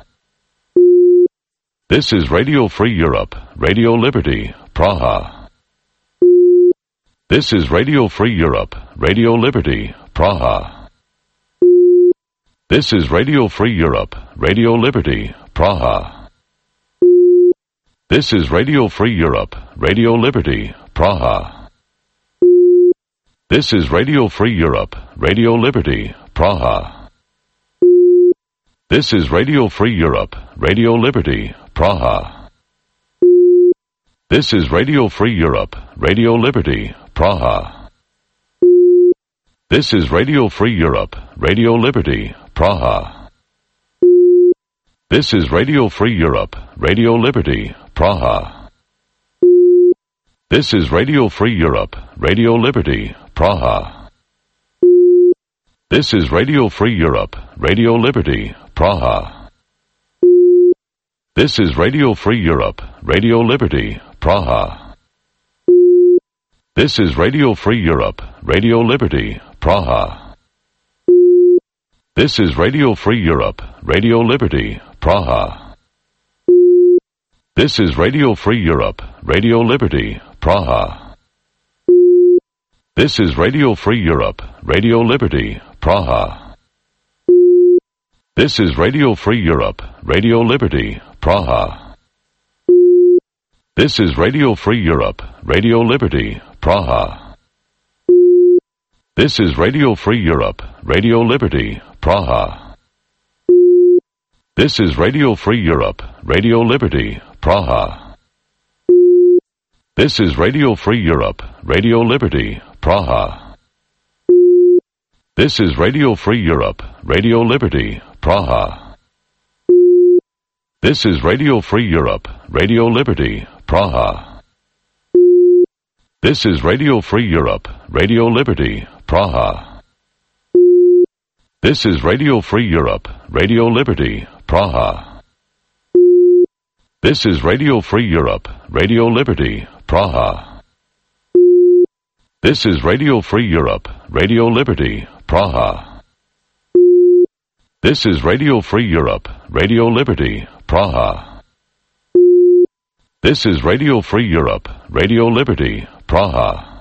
This is Radio Free Europe, Radio Liberty, Praha. This is Radio Free Europe, Radio Liberty, Praha. This is Radio Free Europe, Radio Liberty, Praha. This is Radio Free Europe, Radio Liberty, Praha. This is Radio Free Europe, Radio Liberty, Praha. This is Radio Free Europe, Radio Liberty, Praha. This is Radio Free Europe, Radio Liberty, Praha. This is Radio Free Europe, Radio Liberty, Praha. This is Radio Free Europe, Radio Liberty, Praha. This is Radio Free Europe, Radio Liberty, Praha. This is Radio Free Europe, Radio Liberty, Praha. This is Radio Free Europe, Radio Liberty, Praha. This is Radio Free Europe, Radio Liberty, Praha. This is Radio Free Europe, Radio Liberty, Praha. This is Radio Free Europe, Radio Liberty, Praha. This is Radio Free Europe, Radio Liberty, Praha. This is Radio Free Europe, Radio Liberty, Praha. This is Radio Free Europe, Radio Liberty, Praha. This is Radio Free Europe, Radio Liberty, Praha. This is Radio Free Europe, Radio Liberty, Praha. This is Radio Free Europe, Radio Liberty, Praha. This is Radio Free Europe, Radio Liberty, Praha. This is Radio Free Europe, Radio Liberty, Praha. This is Radio Free Europe, Radio Liberty, Praha. This is Radio Free Europe, Radio Liberty, Praha. This is Radio Free Europe, Radio Liberty, Praha. This is Radio Free Europe, Radio Liberty, Praha. This is Radio Free Europe, Radio Liberty, Praha. This is Radio Free Europe, Radio Liberty, Praha.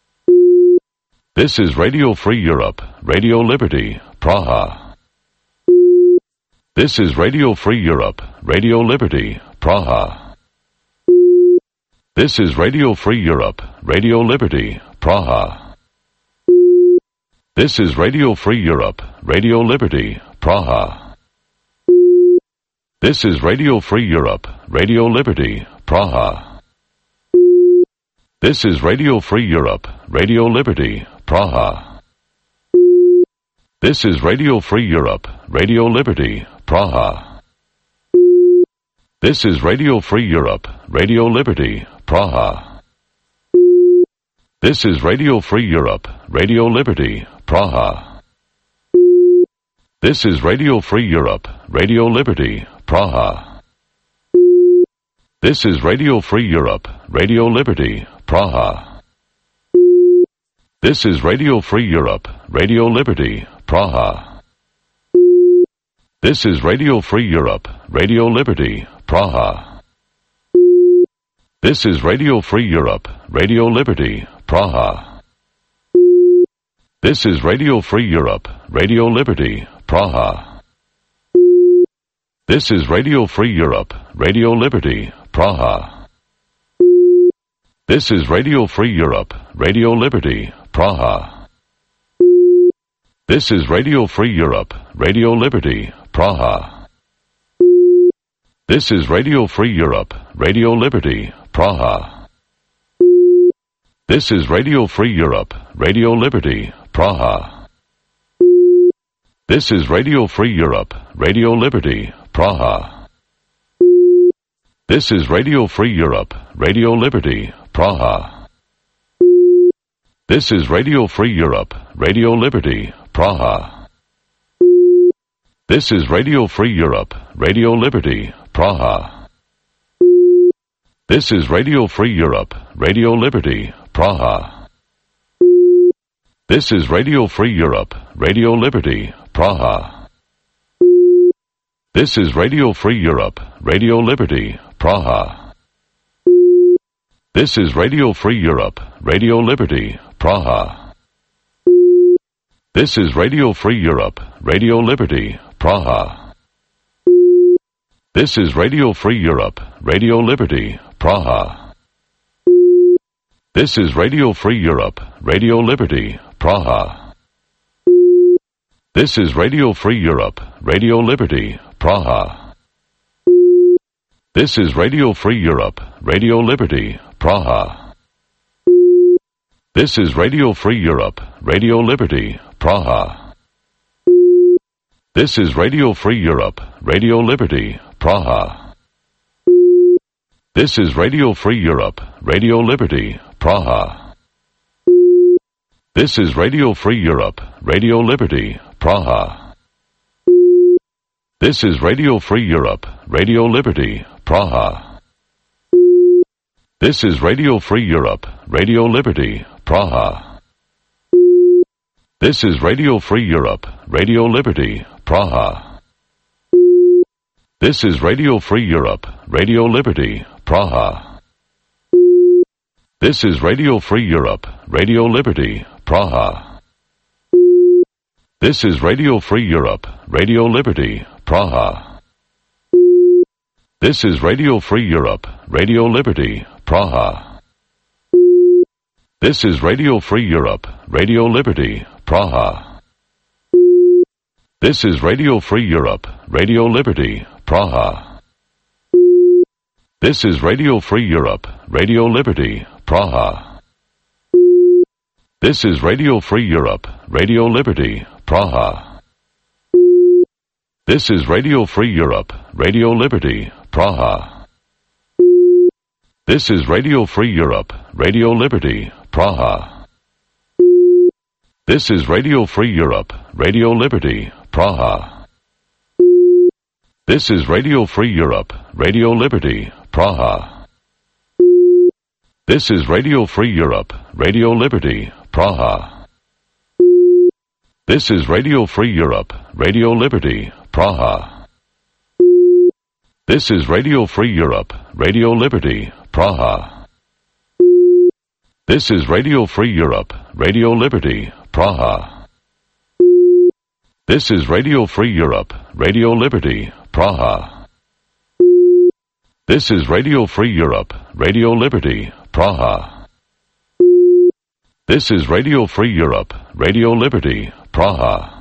This is Radio Free Europe, Radio Liberty, Praha. This is Radio Free Europe, Radio Liberty, Praha. This is Radio Free Europe, Radio Liberty, Praha. This is Radio Free Europe, Radio Liberty, Praha. This is Radio Free Europe, Radio Liberty, Praha. This is Radio Free Europe, Radio Liberty, Praha. This is Radio Free Europe, Radio Liberty, Praha. This is Radio Free Europe, Radio Liberty, Praha. This is Radio Free Europe, Radio Liberty, Praha. This is Radio Free Europe, Radio Liberty, Praha. This is Radio Free Europe, Radio Liberty, Praha. This is Radio Free Europe, Radio Liberty, Praha. This is Radio Free Europe, Radio Liberty, Praha. This is Radio Free Europe, Radio Liberty, Praha. This is Radio Free Europe, Radio Liberty, Praha. This is Radio Free Europe, Radio Liberty, Praha. This is Radio Free Europe, Radio Liberty, Praha. This is Radio Free Europe, Radio Liberty, Praha. This is Radio Free Europe, Radio Liberty, Praha. This is Radio Free Europe, Radio Liberty, Praha. This is Radio Free Europe, Radio Liberty, Praha. This is Radio Free Europe, Radio Liberty, Praha. This is Radio Free Europe, Radio Liberty, Praha. This is Radio Free Europe, Radio Liberty, Praha. This is Radio Free Europe, Radio Liberty, Praha. This is Radio Free Europe, Radio Liberty, Praha. This is Radio Free Europe, Radio Liberty, Praha. This is Radio Free Europe, Radio Liberty, Praha. This is Radio Free Europe, Radio Liberty, Praha. This is Radio Free Europe, Radio Liberty, Praha. This is Radio Free Europe, Radio Liberty, Praha. This is Radio Free Europe, Radio Liberty, Praha. This is Radio Free Europe, Radio Liberty, Praha. This is Radio Free Europe, Radio Liberty, Praha. This is Radio Free Europe, Radio Liberty, Praha. This is Radio Free Europe, Radio Liberty, Praha. This is Radio Free Europe, Radio Liberty, Praha. This is Radio Free Europe, Radio Liberty, Praha. This is Radio Free Europe, Radio Liberty, Praha. This is Radio Free Europe, Radio Liberty, Praha. This is Radio Free Europe, Radio Liberty, Praha. This is Radio Free Europe, Radio Liberty, Praha. This is Radio Free Europe, Radio Liberty, Praha. This is Radio Free Europe, Radio Liberty, Praha. This is Radio Free Europe, Radio Liberty, Praha. This is Radio Free Europe, Radio Liberty, Praha. This is Radio Free Europe, Radio Liberty, Praha. This is Radio Free Europe, Radio Liberty, Praha. This is Radio Free Europe, Radio Liberty, Praha. This is Radio Free Europe, Radio Liberty, Praha. This is Radio Free Europe, Radio Liberty, Praha. This is Radio Free Europe, Radio Liberty, Praha. This is Radio Free Europe, Radio Liberty, Praha. This is Radio Free Europe, Radio Liberty, Praha. This is Radio Free Europe, Radio Liberty, Praha. This is Radio Free Europe, Radio Liberty, Praha. This is Radio Free Europe, Radio Liberty, Praha. This is Radio Free Europe, Radio Liberty, Praha. This is Radio Free Europe, Radio Liberty, Praha.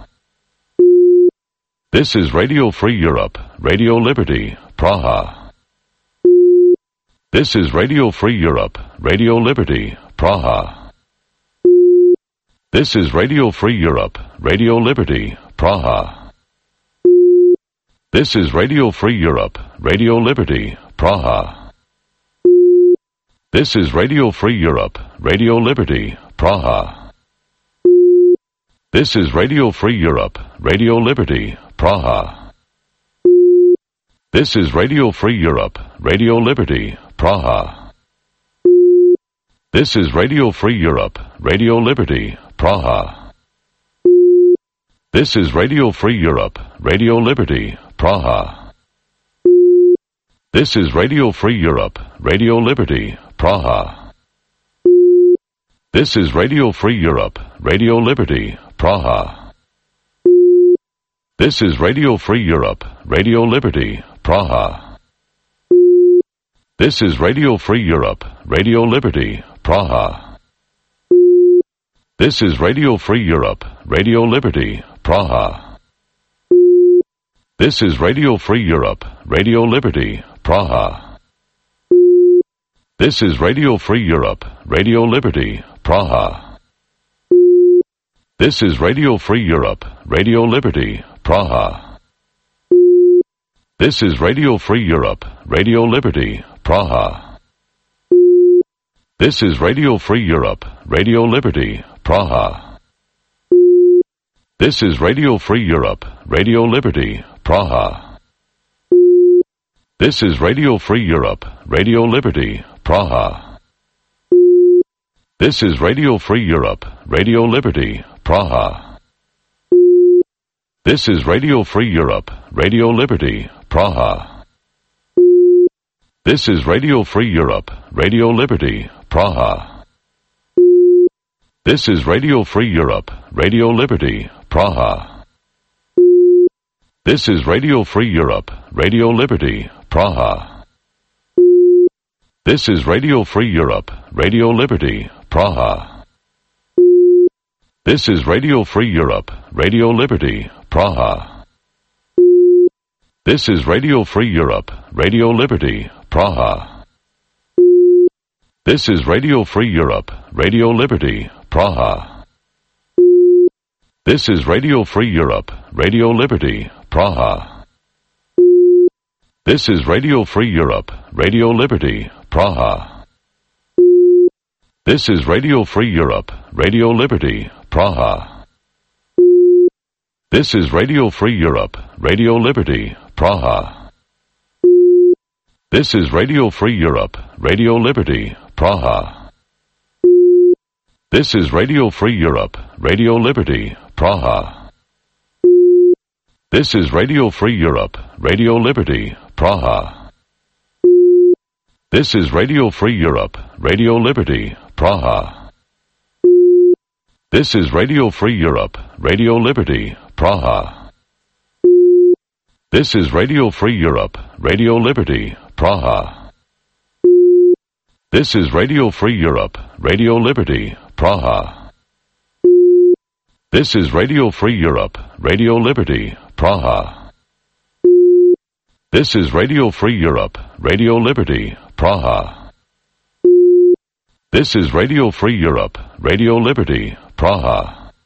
This is Radio Free Europe, Radio Liberty, Praha. This is Radio Free Europe, Radio Liberty, Praha. This is Radio Free Europe, Radio Liberty, Praha. This is Radio Free Europe, Radio Liberty, Praha. This is Radio Free Europe, Radio Liberty, Praha. This is Radio Free Europe, Radio Liberty, Praha. This is Radio Free Europe, Radio Liberty, Praha. This is Radio Free Europe, Radio Liberty, Praha. This is Radio Free Europe, Radio Liberty, Praha. This is Radio Free Europe, Radio Liberty, Praha. This is Radio Free Europe, Radio Liberty, Praha. This is Radio Free Europe, Radio Liberty, Praha. This is Radio Free Europe, Radio Liberty, Praha. This is Radio Free Europe, Radio Liberty, Praha. This is Radio Free Europe, Radio Liberty, Praha. This is Radio Free Europe, Radio Liberty, Praha. This is Radio Free Europe, Radio Liberty, Praha. This is Radio Free Europe, Radio Liberty, Praha. This is Radio Free Europe, Radio Liberty, Praha. This is Radio Free Europe, Radio Liberty, Praha. This is Radio Free Europe, Radio Liberty, Praha. This is Radio Free Europe, Radio Liberty, Praha. This is Radio Free Europe, Radio Liberty, Praha. This is Radio Free Europe, Radio Liberty, Praha. This is Radio Free Europe, Radio Liberty, Praha. This is Radio Free Europe, Radio Liberty, Praha. This is Radio Free Europe, Radio Liberty, Praha. This is Radio Free Europe, Radio Liberty, Praha. This is Radio Free Europe, Radio Liberty, Praha. This is Radio Free Europe, Radio Liberty, Praha. This is Radio Free Europe, Radio Liberty, Praha. This is Radio Free Europe, Radio Liberty, Praha. This is Radio Free Europe, Radio Liberty, Praha. This is Radio Free Europe, Radio Liberty, Praha. This is Radio Free Europe, Radio Liberty, Praha. This is Radio Free Europe, Radio Liberty, Praha. This is Radio Free Europe, Radio Liberty, Praha. This is Radio Free Europe, Radio Liberty, Praha. This is Radio Free Europe, Radio Liberty, Praha. This is Radio Free Europe, Radio Liberty, Praha. This is Radio Free Europe, Radio Liberty, Praha. This is Radio Free Europe, Radio Liberty, Praha. This is Radio Free Europe, Radio Liberty, Praha. This is Radio Free Europe, Radio Liberty, Praha.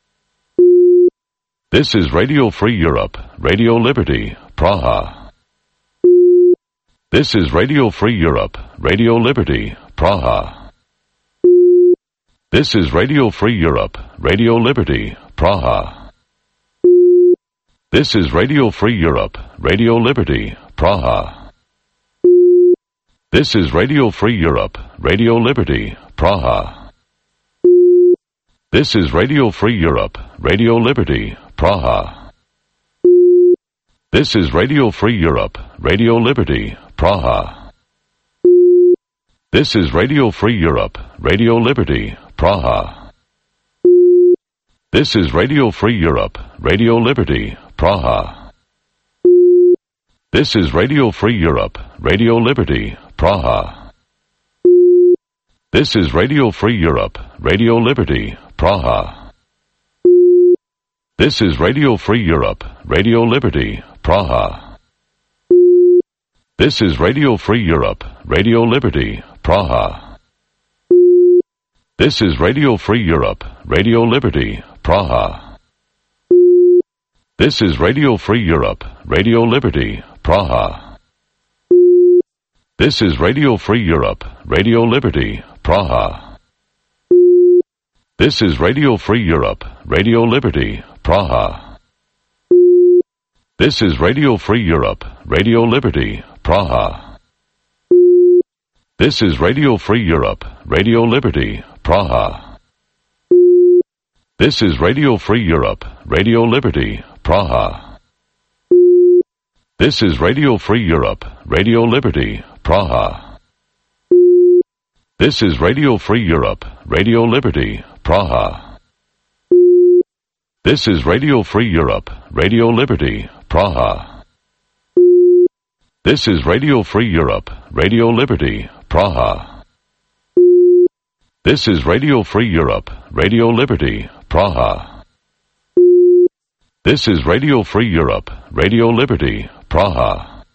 This is Radio Free Europe, Radio Liberty, Praha. This is Radio Free Europe, Radio Liberty, Praha. This is Radio Free Europe, Radio Liberty, Praha. This is Radio Free Europe, Radio Liberty, Praha. This is Radio Free Europe, Radio Liberty, Praha. This is Radio Free Europe, Radio Liberty, Praha. This is Radio Free Europe, Radio Liberty, Praha. This is Radio Free Europe, Radio Liberty, Praha. This is Radio Free Europe, Radio Liberty, Praha. This is Radio Free Europe, Radio Liberty, Praha. This is Radio Free Europe, Radio Liberty, Praha. This is Radio Free Europe, Radio Liberty, Praha. This is Radio Free Europe, Radio Liberty, Praha. This is Radio Free Europe, Radio Liberty, Praha. This is Radio Free Europe, Radio Liberty, Praha. This is Radio Free Europe, Radio Liberty, Praha. This is Radio Free Europe, Radio Liberty, Praha. This is Radio Free Europe, Radio Liberty, Praha. This is Radio Free Europe, Radio Liberty, Praha. This is Radio Free Europe, Radio Liberty, Praha. This is Radio Free Europe, Radio Liberty, Praha. This is Radio Free Europe, Radio Liberty, Praha. This is Radio Free Europe, Radio Liberty, Praha. This is Radio Free Europe, Radio Liberty, Praha. This is Radio Free Europe, Radio Liberty, Praha. This is Radio Free Europe, Radio Liberty, Praha.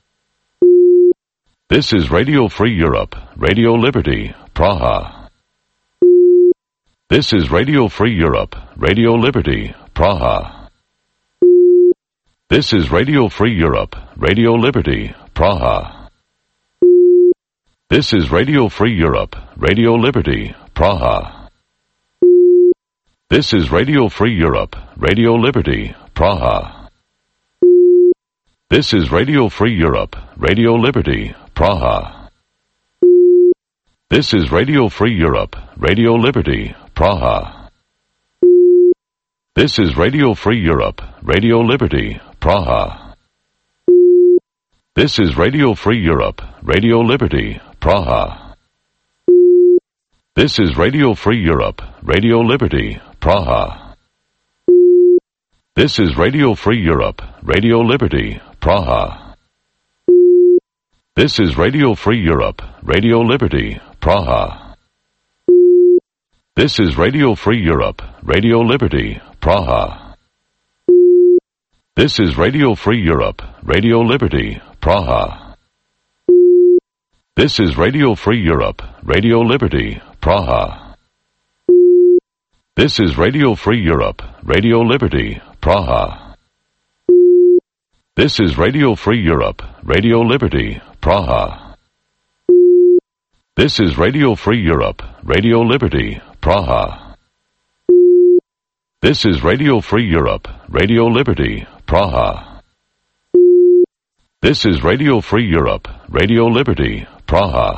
This is Radio Free Europe, Radio Liberty, Praha. This is Radio Free Europe, Radio Liberty, Praha. This is Radio Free Europe, Radio Liberty, Praha. This is Radio Free Europe, Radio Liberty, Praha. This is Radio Free Europe, Radio Liberty, Praha. This is Radio Free Europe, Radio Liberty, Praha. This is Radio Free Europe, Radio Liberty, Praha. This is Radio Free Europe, Radio Liberty, Praha. This is Radio Free Europe, Radio Liberty, Praha. This is Radio Free Europe, Radio Liberty, Praha. This is Radio Free Europe, Radio Liberty, Praha. This is Radio Free Europe, Radio Liberty, Praha. This is Radio Free Europe, Radio Liberty, Praha. This is Radio Free Europe, Radio Liberty, Praha. This is Radio Free Europe, Radio Liberty, Praha. This is Radio Free Europe, Radio Liberty, Praha. This is Radio Free Europe, Radio Liberty, Praha. This is Radio Free Europe, Radio Liberty, Praha. This is Radio Free Europe, Radio Liberty, Praha. This is Radio Free Europe, Radio Liberty, Praha.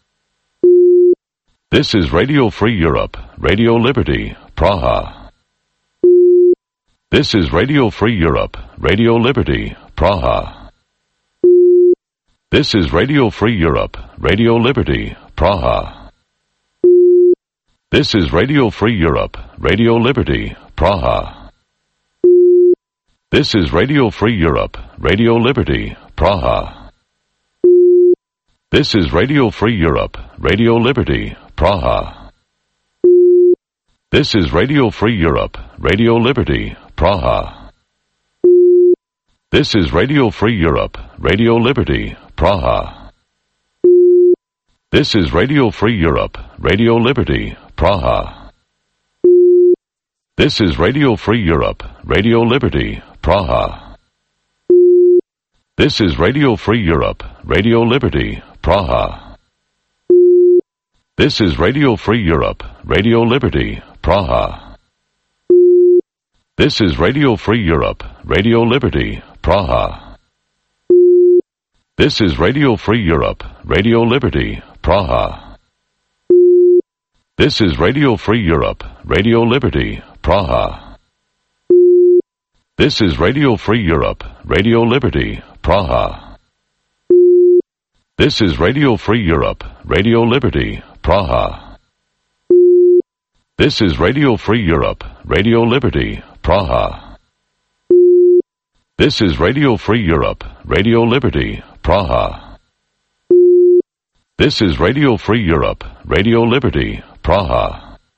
This is Radio Free Europe, Radio Liberty, Praha. This is Radio Free Europe, Radio Liberty, Praha. This is Radio Free Europe, Radio Liberty, Praha. This is Radio Free Europe, Radio Liberty, Praha. This is Radio Free Europe, Radio Liberty, Praha. This is Radio Free Europe, Radio Liberty, Praha. This is Radio Free Europe, Radio Liberty, Praha. This is Radio Free Europe, Radio Liberty, Praha. This is Radio Free Europe, Radio Liberty, Praha. This is Radio Free Europe, Radio Liberty, Praha. This is Radio Free Europe, Radio Liberty, Praha. This is Radio Free Europe, Radio Liberty, Praha. This is Radio Free Europe, Radio Liberty, Praha. This is Radio Free Europe, Radio Liberty, Praha. This is Radio Free Europe, Radio Liberty, Praha. This is Radio Free Europe, Radio Liberty, Praha. This is Radio Free Europe, Radio Liberty, Praha. This is Radio Free Europe, Radio Liberty, Praha. This is Radio Free Europe, Radio Liberty, Praha. This is Radio Free Europe, Radio Liberty, Praha.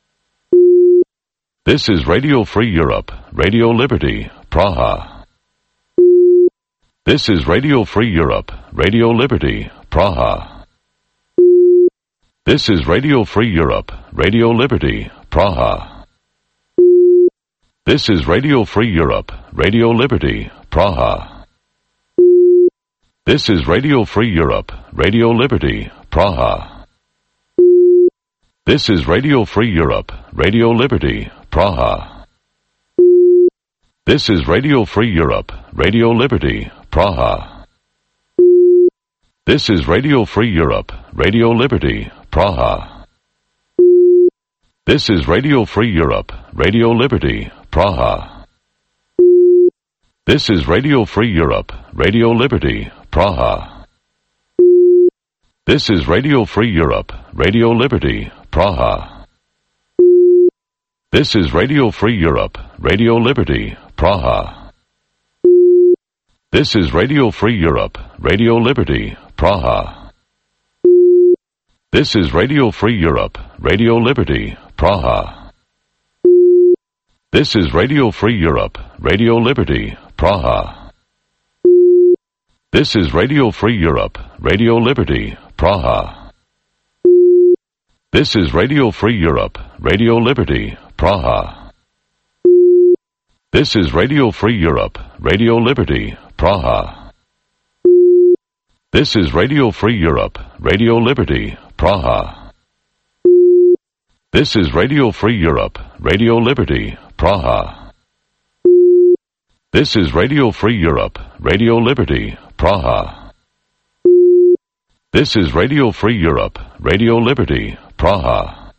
This is Radio Free Europe, Radio Liberty, Praha. This is Radio Free Europe, Radio Liberty, Praha. This is Radio Free Europe, Radio Liberty, Praha. This is Radio Free Europe, Radio Liberty, Praha. This is Radio Free Europe, Radio Liberty, Praha. This is Radio Free Europe, Radio Liberty, Praha. This is Radio Free Europe, Radio Liberty, Praha. This is Radio Free Europe, Radio Liberty, Praha. This is Radio Free Europe, Radio Liberty, Praha. This is Radio Free Europe, Radio Liberty, Praha. This is Radio Free Europe, Radio Liberty, Praha. This is Radio Free Europe, Radio Liberty, Praha. This is Radio Free Europe, Radio Liberty, Praha. This is Radio Free Europe, Radio Liberty, Praha. This is Radio Free Europe, Radio Liberty, Praha. This is Radio Free Europe, Radio Liberty, Praha. This is Radio Free Europe, Radio Liberty, Praha. This is Radio Free Europe, Radio Liberty, Praha. This is Radio Free Europe, Radio Liberty, Praha. This is Radio Free Europe, Radio Liberty, Praha. This is Radio Free Europe, Radio Liberty, Praha. This is Radio Free Europe, Radio Liberty, Praha.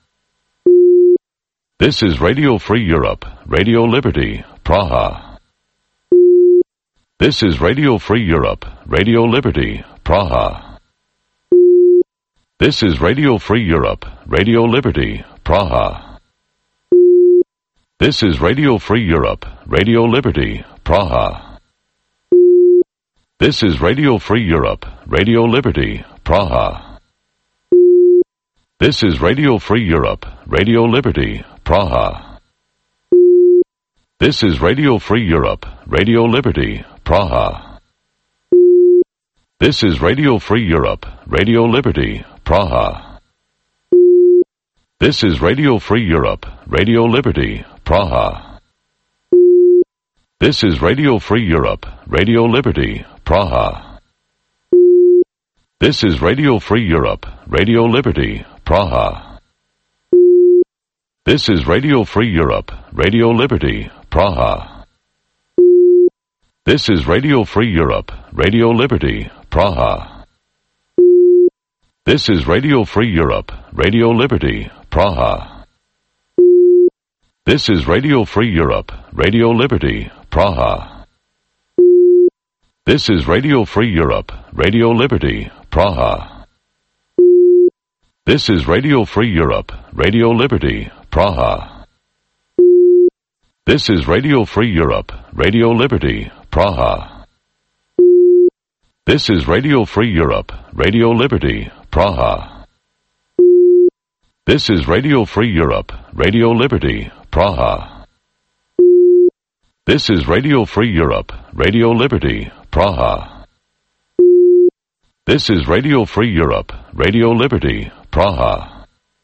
This is Radio Free Europe, Radio Liberty, Praha. This is Radio Free Europe, Radio Liberty, Praha. This is Radio Free Europe, Radio Liberty, Praha. This is Radio Free Europe, Radio Liberty, Praha. This is Radio Free Europe, Radio Liberty, Praha. This is Radio Free Europe, Radio Liberty, Praha. This is Radio Free Europe, Radio Liberty, Praha. This is Radio Free Europe, Radio Liberty, Praha. This is Radio Free Europe, Radio Liberty, Praha. This is Radio Free Europe, Radio Liberty, Praha. This is Radio Free Europe, Radio Liberty, Praha. This is Radio Free Europe, Radio Liberty, Praha. This is Radio Free Europe, Radio Liberty, Praha. This is Radio Free Europe, Radio Liberty, Praha. This is Radio Free Europe, Radio Liberty, Praha. This is Radio Free Europe, Radio Liberty, Praha. This is Radio Free Europe, Radio Liberty, Praha. This is Radio Free Europe, Radio Liberty, Praha. This is Radio Free Europe, Radio Liberty, Praha. This is Radio Free Europe, Radio Liberty, Praha. This is Radio Free Europe, Radio Liberty, Praha. This is Radio Free Europe, Radio Liberty, Praha.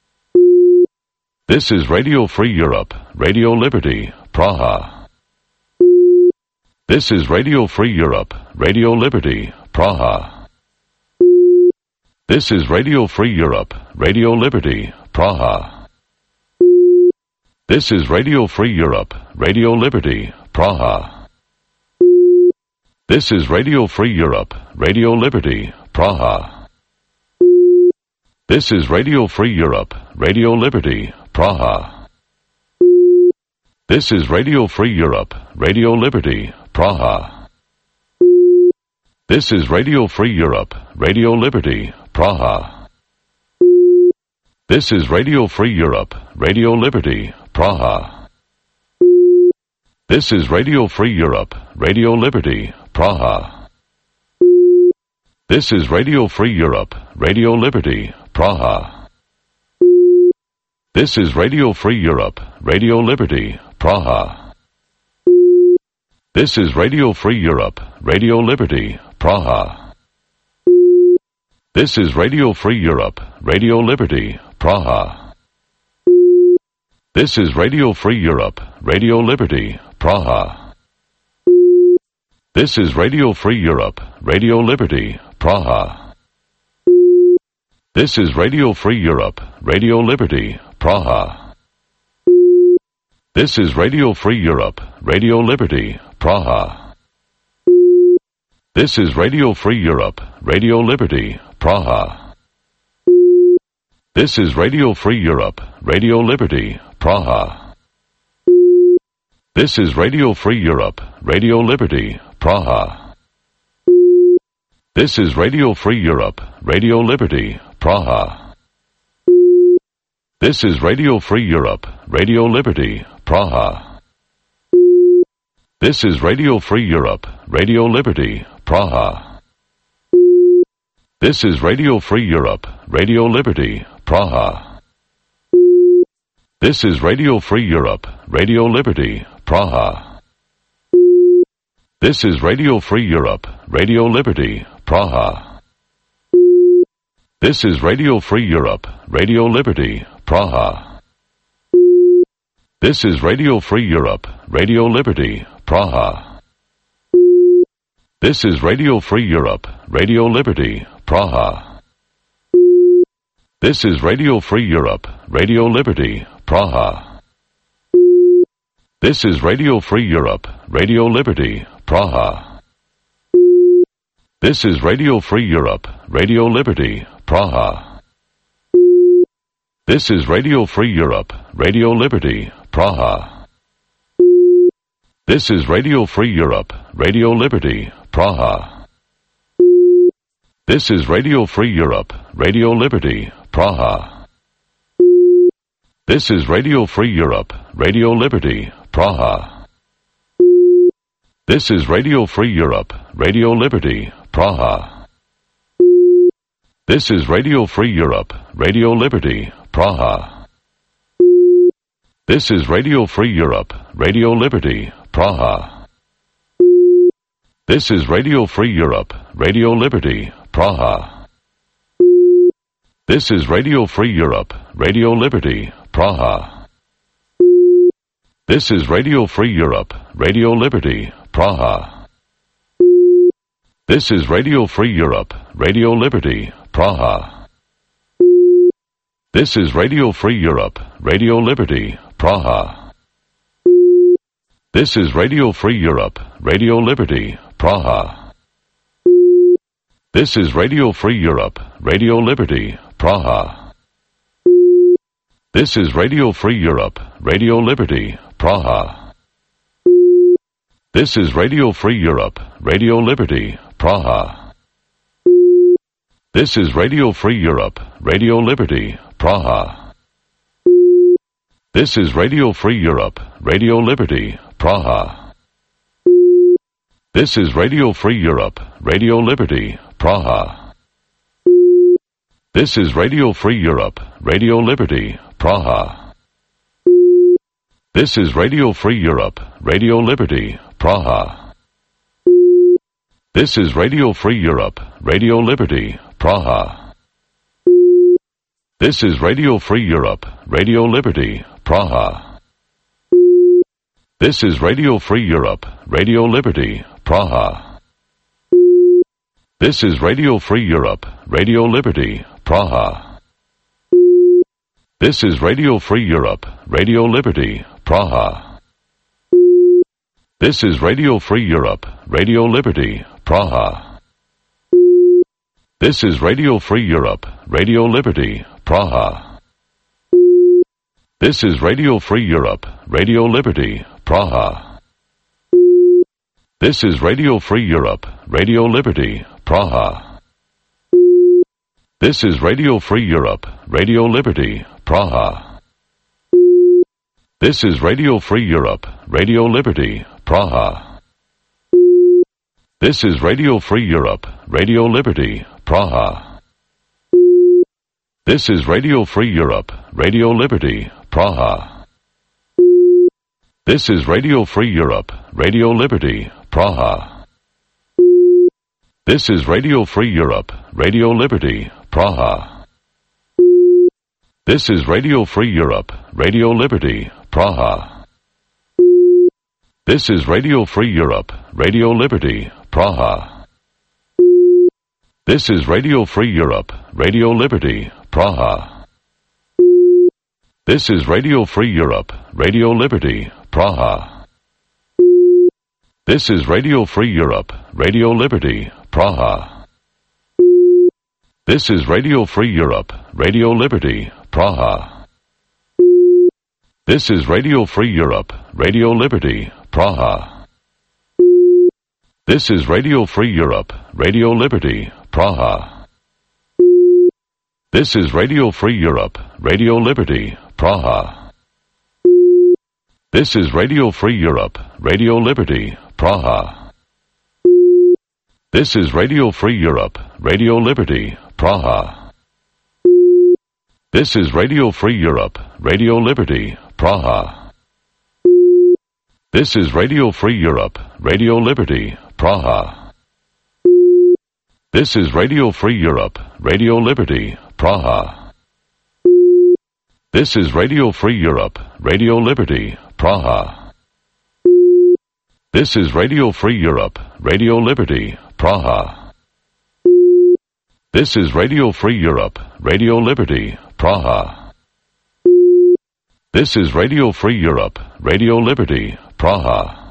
This is Radio Free Europe, Radio Liberty, Praha. This is Radio Free Europe, Radio Liberty, Praha. This is Radio Free Europe, Radio Liberty, Praha. This is Radio Free Europe, Radio Liberty, Praha. This is Radio Free Europe, Radio Liberty, Praha. This is Radio Free Europe, Radio Liberty, Praha. This is Radio Free Europe, Radio Liberty, Praha. This is Radio Free Europe, Radio Liberty, Praha. This is Radio Free Europe, Radio Liberty, Praha. This is Radio Free Europe, Radio Liberty, Praha. This is Radio Free Europe, Radio Liberty, Praha. This is Radio Free Europe, Radio Liberty, Praha. This is Radio Free Europe, Radio Liberty, Praha. This is Radio Free Europe, Radio Liberty, Praha. This is Radio Free Europe, Radio Liberty, Praha. This is Radio Free Europe, Radio Liberty, Praha. This is Radio Free Europe, Radio Liberty, Praha. This is Radio Free Europe, Radio Liberty, Praha. This is Radio Free Europe, Radio Liberty, Praha. This is Radio Free Europe, Radio Liberty, Praha. This is Radio Free Europe, Radio Liberty, Praha. This is Radio Free Europe, Radio Liberty, Praha. This is Radio Free Europe, Radio Liberty, Praha. This is Radio Free Europe, Radio Liberty, Praha. This is Radio Free Europe, Radio Liberty, Praha. This is Radio Free Europe, Radio Liberty, Praha. This is Radio Free Europe, Radio Liberty, Praha. This is Radio Free Europe, Radio Liberty, Praha. This is Radio Free Europe, Radio Liberty, Praha. This is Radio Free Europe, Radio Liberty, Praha. This is Radio Free Europe, Radio Liberty, Praha. This is Radio Free Europe, Radio Liberty, Praha. This is Radio Free Europe, Radio Liberty, Praha. This is Radio Free Europe, Radio Liberty, Praha. This is Radio Free Europe, Radio Liberty, Praha. This is Radio Free Europe, Radio Liberty, Praha. This is Radio Free Europe, Radio Liberty, Praha. This is Radio Free Europe, Radio Liberty, Praha. This is Radio Free Europe, Radio Liberty, Praha. This is Radio Free Europe, Radio Liberty, Praha. This is Radio Free Europe, Radio Liberty, Praha. This is Radio Free Europe, Radio Liberty, Praha. This is Radio Free Europe, Radio Liberty, Praha. This is Radio Free Europe, Radio Liberty, Praha. This is Radio Free Europe, Radio Liberty, Praha. This is Radio Free Europe, Radio Liberty, Praha. This is Radio Free Europe, Radio Liberty, Praha. This is Radio Free Europe, Radio Liberty, Praha. This is Radio Free Europe, Radio Liberty, Praha. This is Radio Free Europe, Radio Liberty, Praha. This is Radio Free Europe, Radio Liberty, Praha. This is Radio Free Europe, Radio Liberty, Praha. This is Radio Free Europe, Radio Liberty, Praha. This is Radio Free Europe, Radio Liberty, Praha. This is Radio Free Europe, Radio Liberty, Praha. This is Radio Free Europe, Radio Liberty, Praha. This is Radio Free Europe, Radio Liberty, Praha. This is Radio Free Europe, Radio Liberty, Praha. This is Radio Free Europe, Radio Liberty, Praha. This is Radio Free Europe, Radio Liberty, Praha. This is Radio Free Europe, Radio Liberty, Praha. This is Radio Free Europe, Radio Liberty, Praha. This is Radio Free Europe, Radio Liberty, Praha. This is Radio Free Europe, Radio Liberty, Praha. This is Radio Free Europe, Radio Liberty, Praha. This is Radio Free Europe, Radio Liberty, Praha. This is Radio Free Europe, Radio Liberty, Praha. This is Radio Free Europe, Radio Liberty, Praha. This is Radio Free Europe, Radio Liberty, Praha. This is Radio Free Europe, Radio Liberty, Praha. This is Radio Free Europe, Radio Liberty, Praha. This is Radio Free Europe, Radio Liberty, Praha. This is Radio Free Europe, Radio Liberty, Praha. This is Radio Free Europe, Radio Liberty, Praha. This is Radio Free Europe, Radio Liberty, Praha. This is Radio Free Europe, Radio Liberty, Praha. This is Radio Free Europe, Radio Liberty, Praha. This is Radio Free Europe, Radio Liberty, Praha. This is Radio Free Europe, Radio Liberty, Praha. This is Radio Free Europe, Radio Liberty, Praha. This is Radio Free Europe, Radio Liberty, Praha. This is Radio Free Europe, Radio Liberty, Praha. This is Radio Free Europe, Radio Liberty, Praha. This is Radio Free Europe, Radio Liberty, Praha. This is Radio Free Europe, Radio Liberty, Praha. This is Radio Free Europe, Radio Liberty, Praha. This is Radio Free Europe, Radio Liberty, Praha.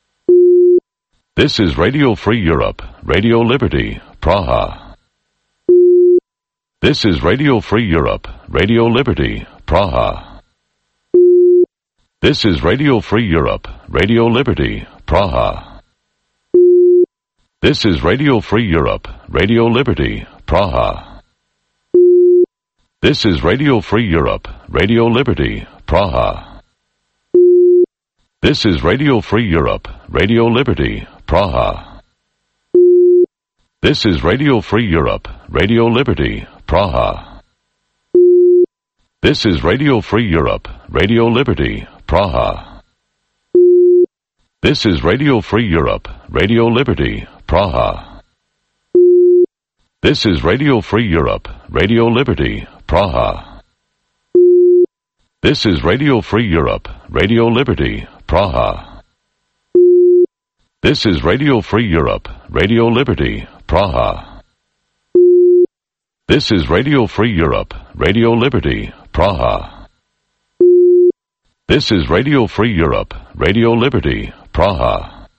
This is Radio Free Europe, Radio Liberty, Praha. This is Radio Free Europe, Radio Liberty, Praha. This is Radio Free Europe, Radio Liberty, Praha. This is Radio Free Europe, Radio Liberty, Praha. This is Radio Free Europe, Radio Liberty, Praha. This is Radio Free Europe, Radio Liberty, Praha. This is Radio Free Europe, Radio Liberty, Praha. This is Radio Free Europe, Radio Liberty, Praha. This is Radio Free Europe, Radio Liberty, Praha. This is Radio Free Europe, Radio Liberty, Praha. This is Radio Free Europe, Radio Liberty, Praha. This is Radio Free Europe, Radio Liberty, Praha. This is Radio Free Europe, Radio Liberty, Praha. This is Radio Free Europe, Radio Liberty, Praha.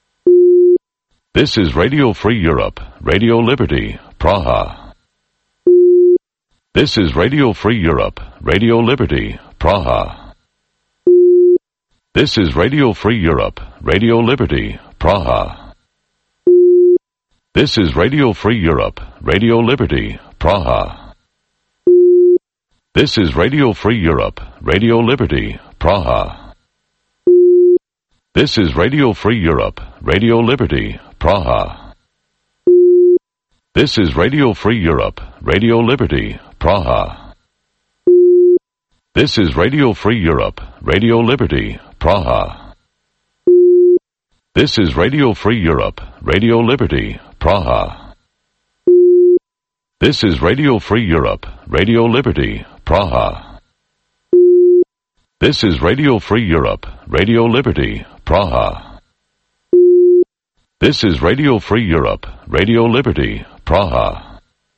This is Radio Free Europe, Radio Liberty, Praha. This is Radio Free Europe, Radio Liberty, Praha. This is Radio Free Europe, Radio Liberty, Praha. This is Radio Free Europe, Radio Liberty, Praha. This is Radio Free Europe, Radio Liberty, Praha. This is Radio Free Europe, Radio Liberty, Praha. This is Radio Free Europe, Radio Liberty, Praha. This is Radio Free Europe, Radio Liberty, Praha. This is Radio Free Europe, Radio Liberty, Praha. This is Radio Free Europe, Radio Liberty, Praha. This is Radio Free Europe, Radio Liberty, Praha. This is Radio Free Europe, Radio Liberty, Praha.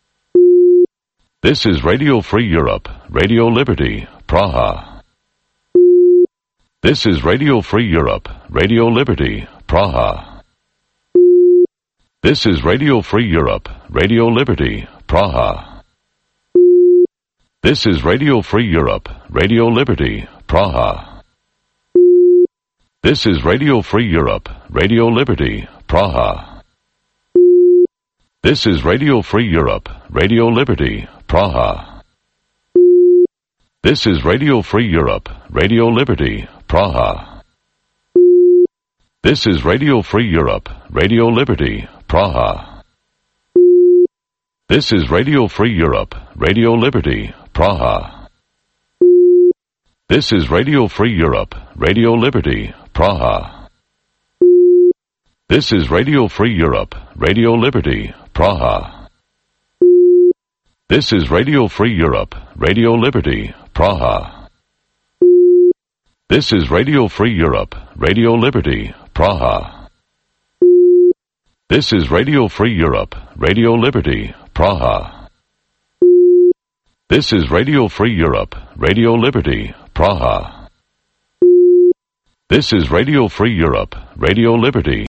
This is Radio Free Europe, Radio Liberty, Praha. This is Radio Free Europe, Radio Liberty, Praha. This is Radio Free Europe, Radio Liberty, Praha. This is Radio Free Europe, Radio Liberty, Praha. This is Radio Free Europe, Radio Liberty, Praha. This is Radio Free Europe, Radio Liberty, Praha. This is Radio Free Europe, Radio Liberty, Praha. This is Radio Free Europe, Radio Liberty, Praha. This is Radio Free Europe, Radio Liberty, Praha. This is Radio Free Europe, Radio Liberty, Praha. This is Radio Free Europe, Radio Liberty, Praha. This is Radio Free Europe, Radio Liberty, Praha. This is Radio Free Europe, Radio Liberty, Praha. This is Radio Free Europe, Radio Liberty, Praha. This is Radio Free Europe, Radio Liberty, Praha. This is Radio Free Europe, Radio Liberty.